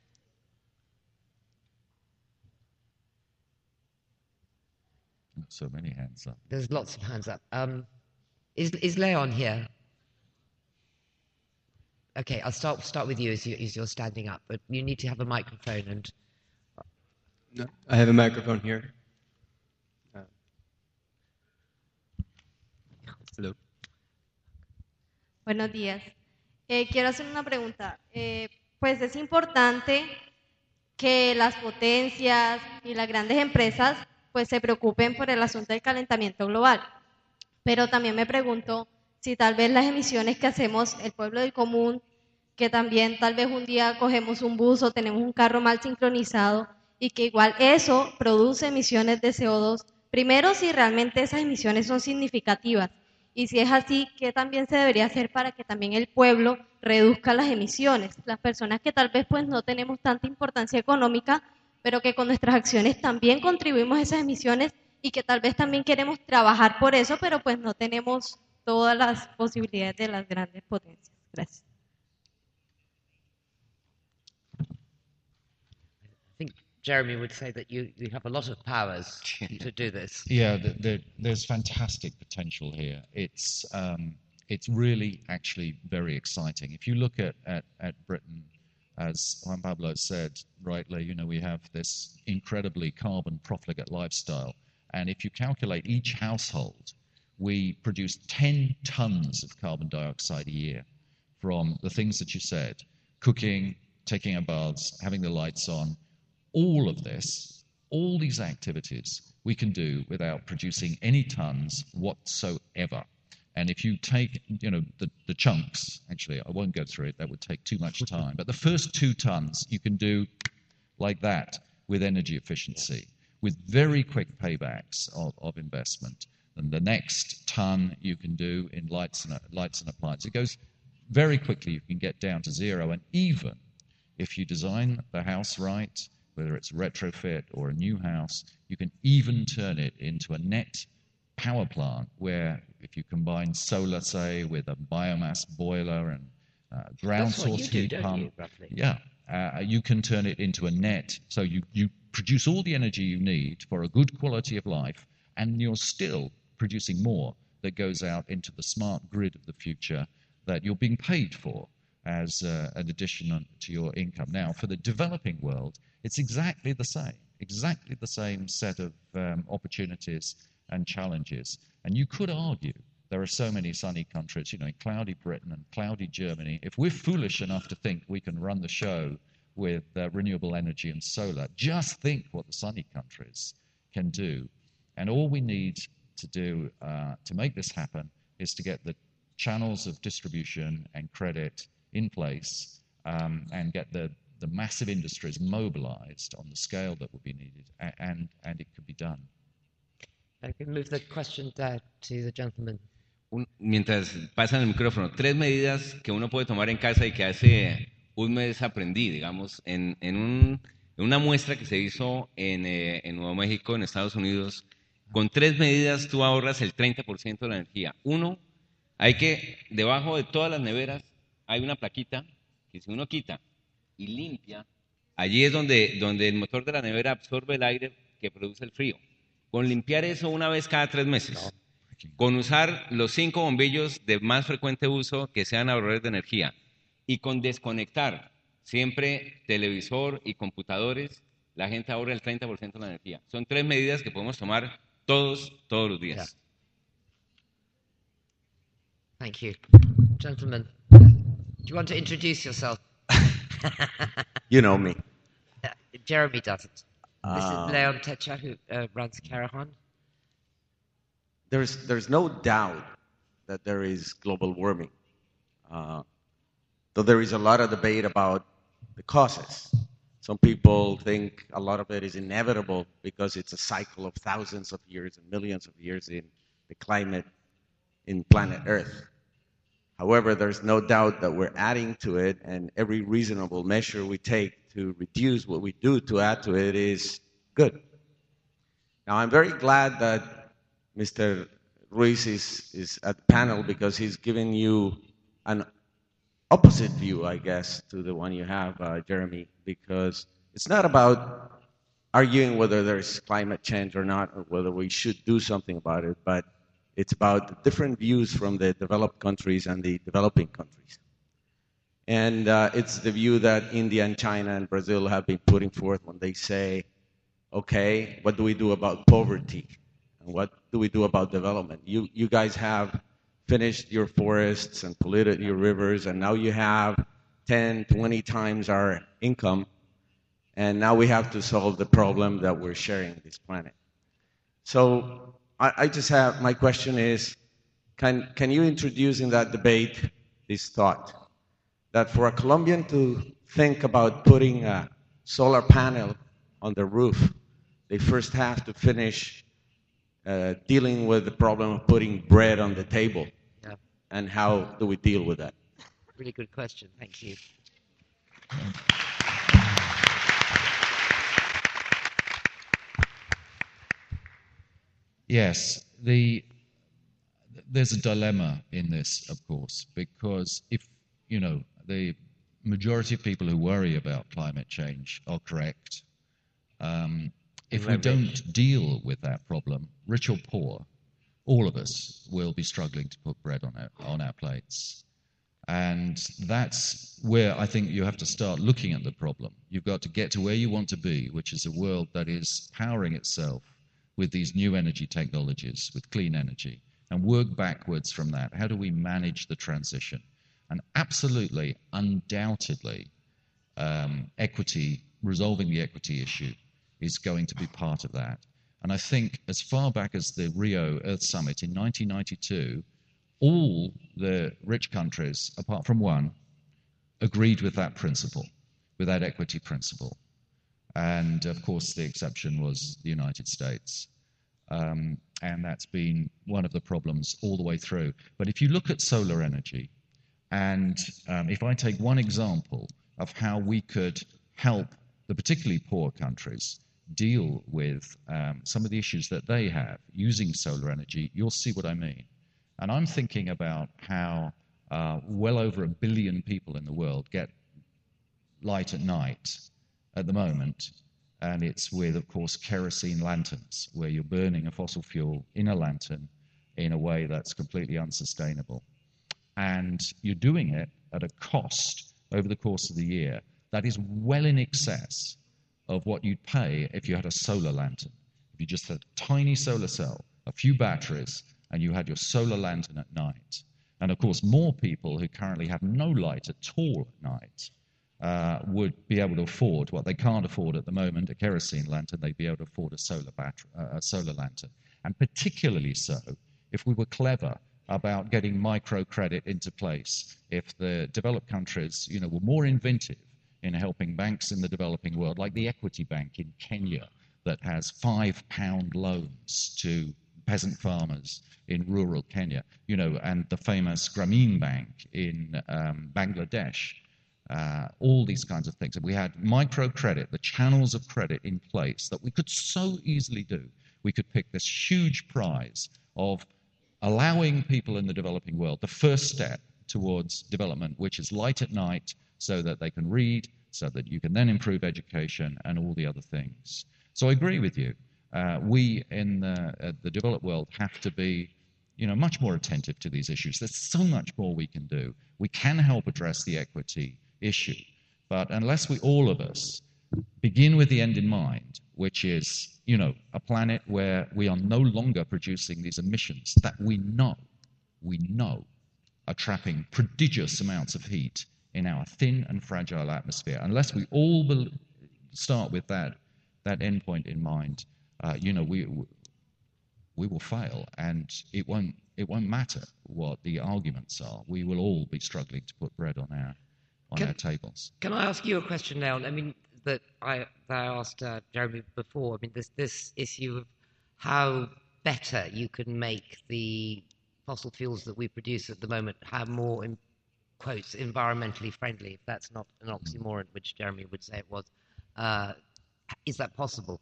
So many hands up. There's lots of hands up. Um, is is Leon here? Okay, I'll start start with you as, you as you're standing up, but you need to have a microphone and... No, I have a microphone here. Uh, hello. Buenos días. Eh, quiero hacer una pregunta. Eh, pues es importante que las potencias y las grandes empresas pues se preocupen por el asunto del calentamiento global. Pero también me pregunto si tal vez las emisiones que hacemos el pueblo del común, que también tal vez un día cogemos un bus o tenemos un carro mal sincronizado y que igual eso produce emisiones de C O dos. Primero, si realmente esas emisiones son significativas y si es así, ¿qué también se debería hacer para que también el pueblo reduzca las emisiones? Las personas que tal vez pues no tenemos tanta importancia económica, pero que con nuestras acciones también contribuimos a esas emisiones y que tal vez también queremos trabajar por eso, pero pues no tenemos todas las posibilidades de las grandes potencias. Gracias. I think Jeremy would say that you, you have a lot of powers to do this. Yeah, the, the, there's fantastic potential here. It's um, it's really actually very exciting. If you look at, at, at Britain, as Juan Pablo said rightly, you know, we have this incredibly carbon profligate lifestyle. And if you calculate each household, we produce ten tons of carbon dioxide a year from the things that you said, cooking, taking our baths, having the lights on. All of this, all these activities we can do without producing any tons whatsoever. And if you take, you know, the, the chunks, actually, I won't go through it, that would take too much time. But the first two tons you can do like that with energy efficiency, with very quick paybacks of, of investment. And the next ton you can do in lights and, lights and appliances. It goes very quickly, you can get down to zero. And even if you design the house right, whether it's retrofit or a new house, you can even turn it into a net power plant where if you combine solar, say, with a biomass boiler and uh, ground That's source what you heat do, pump, don't you, roughly? yeah, uh, you can turn it into a net. So you, you produce all the energy you need for a good quality of life, and you're still producing more that goes out into the smart grid of the future that you're being paid for. as uh, an addition to your income. Now, for the developing world, it's exactly the same, exactly the same set of um, opportunities and challenges. And you could argue there are so many sunny countries, you know, in cloudy Britain and cloudy Germany. If we're foolish enough to think we can run the show with uh, renewable energy and solar, just think what the sunny countries can do. And all we need to do uh, to make this happen is to get the channels of distribution and credit in place um, and get the, the massive industries mobilized on the scale that will be needed, and, and, and it could be done. I can move the question uh, to the gentleman. Un, mientras pasan el micrófono, tres medidas que uno puede tomar en casa y que hace un mes aprendí, digamos, en, en, un, en una muestra que se hizo en, eh, en Nuevo México, en Estados Unidos. Con tres medidas tú ahorras el treinta por ciento de la energía. Uno, hay que, debajo de todas las neveras, hay una plaquita que si uno quita y limpia, allí es donde, donde el motor de la nevera absorbe el aire que produce el frío. Con limpiar eso una vez cada tres meses. Con usar los cinco bombillos de más frecuente uso que sean ahorradores de energía. Y con desconectar siempre televisor y computadores, la gente ahorra el treinta por ciento de la energía. Son tres medidas que podemos tomar todos, todos los días. Yeah. Thank you. Gentlemen, do you want to introduce yourself? You know me. Uh, Jeremy doesn't. This Uh, is Leon Techa, who uh, runs Carajon. There's, there's no doubt that there is global warming, uh, though there is a lot of debate about the causes. Some people think a lot of it is inevitable because it's a cycle of thousands of years and millions of years in the climate in planet Earth. However, there's no doubt that we're adding to it, and every reasonable measure we take to reduce what we do to add to it is good. Now, I'm very glad that Mister Ruiz is, is at the panel because he's giving you an opposite view, I guess, to the one you have, uh, Jeremy, because it's not about arguing whether there's climate change or not, or whether we should do something about it, but it's about the different views from the developed countries and the developing countries. And uh, it's the view that India and China and Brazil have been putting forth when they say, okay, what do we do about poverty? And what do we do about development? You, you guys have finished your forests and polluted your rivers, and now you have ten, twenty times our income, and now we have to solve the problem that we're sharing this planet. So I, I just have, my question is, can, can you introduce in that debate this thought, that for a Colombian to think about putting a solar panel on the roof, they first have to finish uh, dealing with the problem of putting bread on the table. Yeah. And how do we deal with that? Really good question. Thank you. Yes, the, there's a dilemma in this, of course, because if, you know, the majority of people who worry about climate change are correct, um, if we don't deal with that problem, rich or poor, all of us will be struggling to put bread on our, on our plates. And that's where I think you have to start looking at the problem. You've got to get to where you want to be, which is a world that is powering itself with these new energy technologies, with clean energy, and work backwards from that. How do we manage the transition? And absolutely, undoubtedly, um, equity, resolving the equity issue is going to be part of that. And I think as far back as the Rio Earth Summit in nineteen ninety-two, all the rich countries, apart from one, agreed with that principle, with that equity principle. And of course, the exception was the United States. Um, and that's been one of the problems all the way through. But if you look at solar energy, and um, if I take one example of how we could help the particularly poor countries deal with um, some of the issues that they have using solar energy, you'll see what I mean. And I'm thinking about how uh, well over a billion people in the world get light at night at the moment. And it's with, of course, kerosene lanterns, where you're burning a fossil fuel in a lantern in a way that's completely unsustainable. And you're doing it at a cost over the course of the year that is well in excess of what you'd pay if you had a solar lantern. If you just had a tiny solar cell, a few batteries, and you had your solar lantern at night. And of course, more people who currently have no light at all at night uh, would be able to afford what they can't afford at the moment, a kerosene lantern. They'd be able to afford a solar battery, uh, a solar lantern. And particularly so if we were clever about getting microcredit into place, if the developed countries, you know, were more inventive in helping banks in the developing world, like the Equity Bank in Kenya, that has five pound loans to peasant farmers in rural Kenya, you know, and the famous Grameen Bank in um, Bangladesh, uh, all these kinds of things. If we had microcredit, the channels of credit in place that we could so easily do, we could pick this huge prize of allowing people in the developing world the first step towards development, which is light at night so that they can read, so that you can then improve education and all the other things. So I agree with you. Uh, we in the, uh, the developed world have to be, you know, much more attentive to these issues. There's so much more we can do. We can help address the equity issue, but unless we, all of us, begin with the end in mind, which is, you know, a planet where we are no longer producing these emissions that we know, we know, are trapping prodigious amounts of heat in our thin and fragile atmosphere. Unless we all be- start with that that endpoint in mind, uh, you know, we we will fail, and it won't it won't matter what the arguments are. We will all be struggling to put bread on our on Can- our tables. Can I ask you a question now? I mean, that I that I asked uh, Jeremy before. I mean, this this issue of how better you can make the fossil fuels that we produce at the moment, how more, in quotes, environmentally friendly, if that's not an oxymoron, which Jeremy would say it was. Uh, is that possible?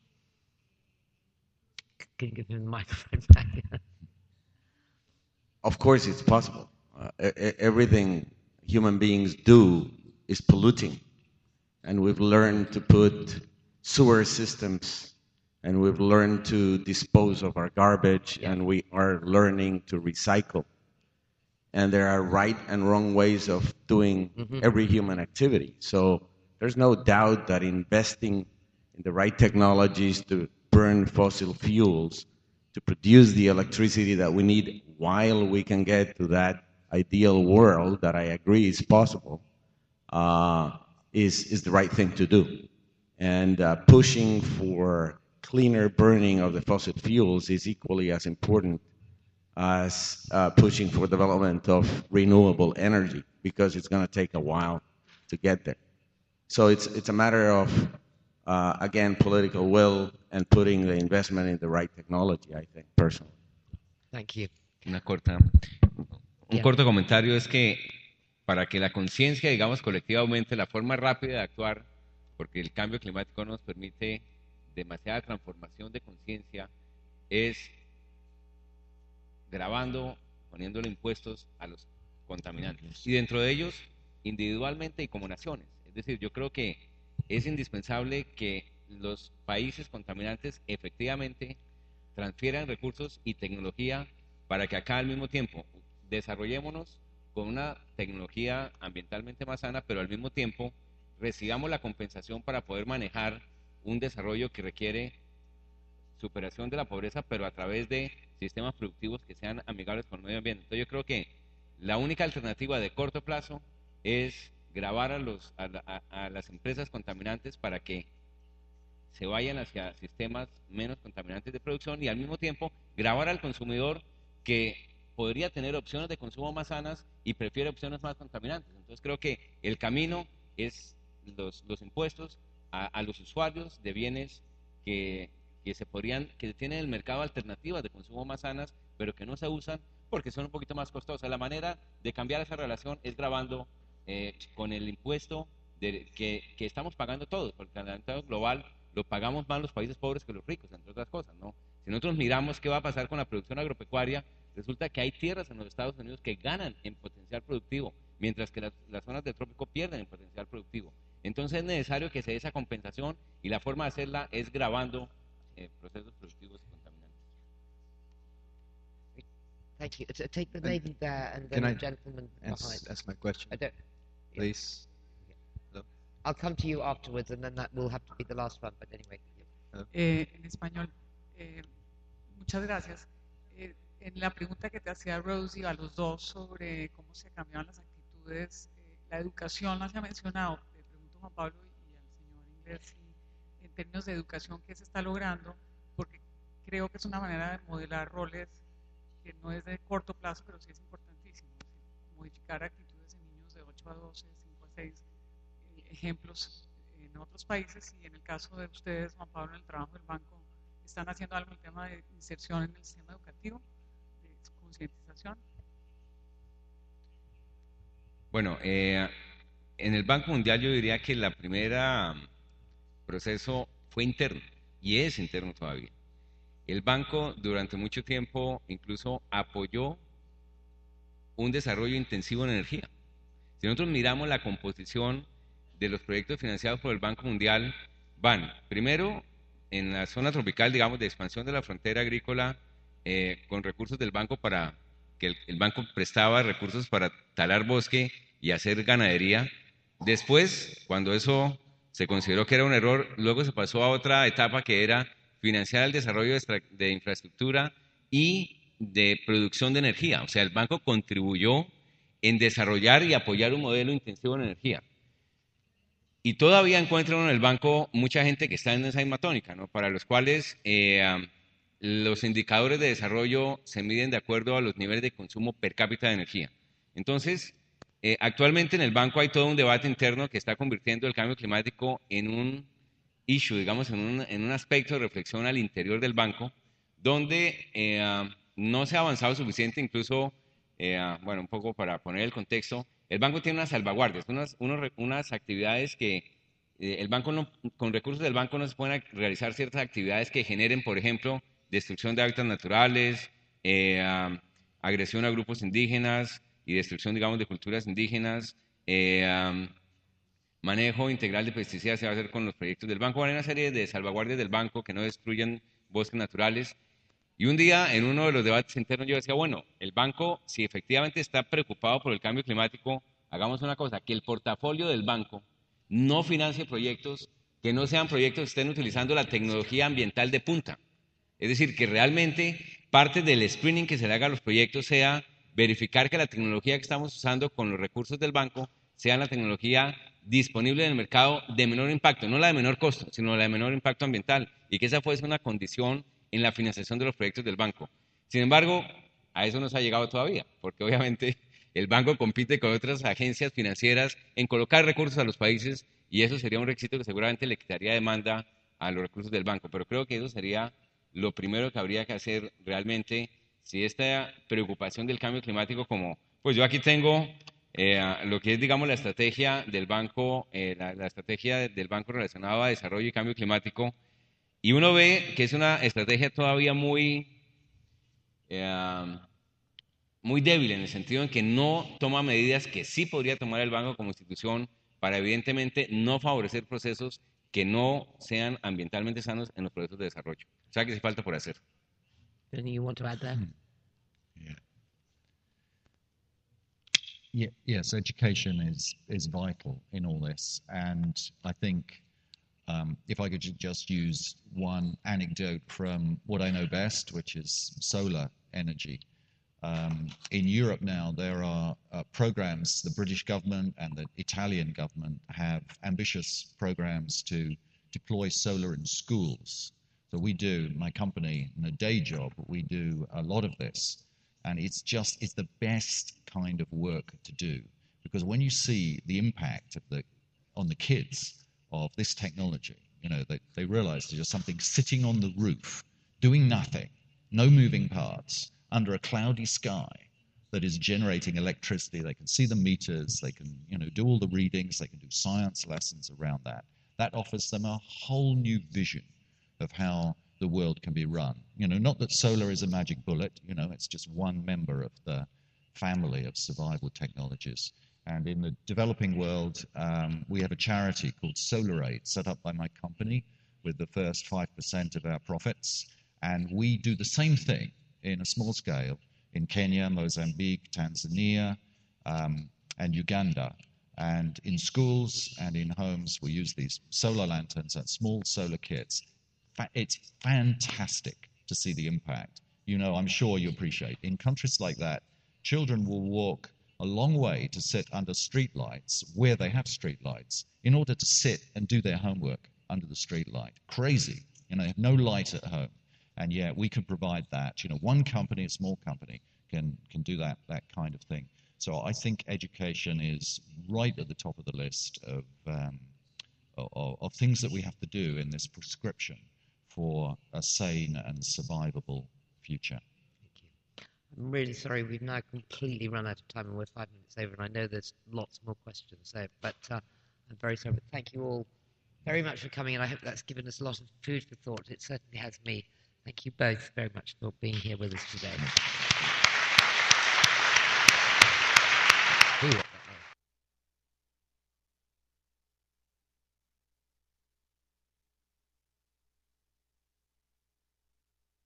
Can you give him the microphone back? Of course, it's possible. Uh, e- e- everything human beings do is polluting. And we've learned to put sewer systems, and we've learned to dispose of our garbage, Yeah. and we are learning to recycle. And there are right and wrong ways of doing Mhm. every human activity. So there's no doubt that investing in the right technologies to burn fossil fuels to produce the electricity that we need while we can get to that ideal world that I agree is possible, uh, is, is the right thing to do. And uh, pushing for cleaner burning of the fossil fuels is equally as important as uh, pushing for development of renewable energy, because it's going to take a while to get there. So it's, it's a matter of, uh, again, political will and putting the investment in the right technology, I think, personally. Thank you. Una corta, un Yeah. corto comentario es que para que la conciencia, digamos, colectiva aumente, la forma rápida de actuar, porque el cambio climático nos permite demasiada transformación de conciencia, es grabando, poniéndole impuestos a los contaminantes. Y dentro de ellos, individualmente y como naciones. Es decir, yo creo que es indispensable que los países contaminantes efectivamente transfieran recursos y tecnología para que acá al mismo tiempo desarrollémonos con una tecnología ambientalmente más sana, pero al mismo tiempo recibamos la compensación para poder manejar un desarrollo que requiere superación de la pobreza, pero a través de sistemas productivos que sean amigables con el medio ambiente. Entonces yo creo que la única alternativa de corto plazo es grabar a, los, a, a, a las empresas contaminantes para que se vayan hacia sistemas menos contaminantes de producción, y al mismo tiempo grabar al consumidor que podría tener opciones de consumo más sanas y prefiere opciones más contaminantes. Entonces creo que el camino es los, los impuestos a, a los usuarios de bienes que, que se podrían, que tienen en el mercado alternativas de consumo más sanas, pero que no se usan porque son un poquito más costosas. La manera de cambiar esa relación es grabando eh, con el impuesto de, que, que estamos pagando todos, porque el calentamiento global lo pagamos más los países pobres que los ricos, entre otras cosas, ¿no? Si nosotros miramos qué va a pasar con la producción agropecuaria, resulta que hay tierras en los Estados Unidos que ganan en potencial productivo, mientras que las, las zonas del trópico pierden en potencial productivo. Entonces es necesario que se dé esa compensación, y la forma de hacerla es grabando eh, procesos productivos y contaminantes. Thank Thank you. T- Take the lady there and then Can I the gentleman ask, behind. ask my question, I don't. yeah. please? I'll come to you afterwards, and then that will have to be the last one. But anyway. yeah. Eh, en español. Eh, muchas gracias. Eh, en la pregunta que te hacía Rosie a los dos sobre cómo se cambiaban las actitudes, eh, la educación la se ha mencionado. Le pregunto a Juan Pablo y al señor Inglés si en términos de educación qué se está logrando, porque creo que es una manera de modelar roles que no es de corto plazo, pero sí es importantísimo. Es decir, modificar actitudes en niños de ocho a doce, cinco a seis, eh, ejemplos en otros países, y en el caso de ustedes, Juan Pablo, en el trabajo del banco, ¿están haciendo algo en el tema de inserción en el sistema educativo, de concientización? Bueno, eh, en el Banco Mundial yo diría que la primera proceso fue interno y es interno todavía. El banco durante mucho tiempo incluso apoyó un desarrollo intensivo en energía. Si nosotros miramos la composición de los proyectos financiados por el Banco Mundial, van primero en la zona tropical, digamos, de expansión de la frontera agrícola, eh, con recursos del banco para que el, el banco prestaba recursos para talar bosque y hacer ganadería. Después, cuando eso se consideró que era un error, luego se pasó a otra etapa que era financiar el desarrollo de, extra, de infraestructura y de producción de energía. O sea, el banco contribuyó en desarrollar y apoyar un modelo intensivo en energía. Y todavía encuentran en el banco mucha gente que está en esa misma tónica, ¿no? Para los cuales eh, los indicadores de desarrollo se miden de acuerdo a los niveles de consumo per cápita de energía. Entonces, eh, actualmente en el banco hay todo un debate interno que está convirtiendo el cambio climático en un issue, digamos, en un, en un aspecto de reflexión al interior del banco, donde eh, no se ha avanzado suficiente, incluso, eh, bueno, un poco para poner el contexto, el banco tiene unas salvaguardias, unas, unos, unas actividades que eh, el banco no, con recursos del banco no se pueden realizar ciertas actividades que generen, por ejemplo, destrucción de hábitats naturales, eh, uh, agresión a grupos indígenas y destrucción, digamos, de culturas indígenas, eh, um, manejo integral de pesticidas se va a hacer con los proyectos del banco. Hay una serie de salvaguardias del banco que no destruyan bosques naturales. Y un día, en uno de los debates internos, yo decía, bueno, el banco, si efectivamente está preocupado por el cambio climático, hagamos una cosa, que el portafolio del banco no financie proyectos que no sean proyectos que estén utilizando la tecnología ambiental de punta. Es decir, que realmente parte del screening que se le haga a los proyectos sea verificar que la tecnología que estamos usando con los recursos del banco sea la tecnología disponible en el mercado de menor impacto, no la de menor costo, sino la de menor impacto ambiental, y que esa fuese una condición en la financiación de los proyectos del banco. Sin embargo, a eso no se ha llegado todavía, porque obviamente el banco compite con otras agencias financieras en colocar recursos a los países, y eso sería un requisito que seguramente le quitaría demanda a los recursos del banco. Pero creo que eso sería lo primero que habría que hacer realmente, si esta preocupación del cambio climático, como pues yo aquí tengo eh, lo que es, digamos, la estrategia del banco, eh, la, la estrategia del banco relacionada a desarrollo y cambio climático, y uno ve que es una estrategia todavía muy, eh, muy débil, en el sentido en que no toma medidas que sí podría tomar el banco como institución para, evidentemente, no favorecer procesos que no sean ambientalmente sanos en los procesos de desarrollo. O sea, que sí falta por hacer. Anything you want to add there? Yeah. Yeah, yes, education is, is vital in all this. And I think um, if I could ju- just use one anecdote from what I know best, which is solar energy. Um, in Europe now, there are uh, programs, the British government and the Italian government have ambitious programs to deploy solar in schools. So we do, my company, in a day job, we do a lot of this. And it's just, it's the best kind of work to do. Because when you see the impact of the, on the kids of this technology, you know, they, they realize there's just something sitting on the roof, doing nothing, no moving parts, under a cloudy sky that is generating electricity. They can see the meters, they can, you know, do all the readings, they can do science lessons around that. That offers them a whole new vision of how the world can be run. You know, not that solar is a magic bullet, you know, it's just one member of the family of survival technologies. And in the developing world, um, we have a charity called SolarAid, set up by my company with the first five percent of our profits. And we do the same thing in a small scale in Kenya, Mozambique, Tanzania, um, and Uganda. And in schools and in homes, we use these solar lanterns and small solar kits. It's fantastic to see the impact. You know, I'm sure you appreciate. In countries like that, children will walk a long way to sit under street lights where they have street lights in order to sit and do their homework under the street light. Crazy. You know, they have no light at home. And yet we can provide that. You know, one company, a small company, can, can do that, that kind of thing. So I think education is right at the top of the list of, um, of, of things that we have to do in this prescription for a sane and survivable future. I'm really sorry, we've now completely run out of time and we're five minutes over, and I know there's lots more questions, so, but uh, I'm very sorry. But thank you all very much for coming, and I hope that's given us a lot of food for thought. It certainly has me. Thank you both very much for being here with us today. Ooh.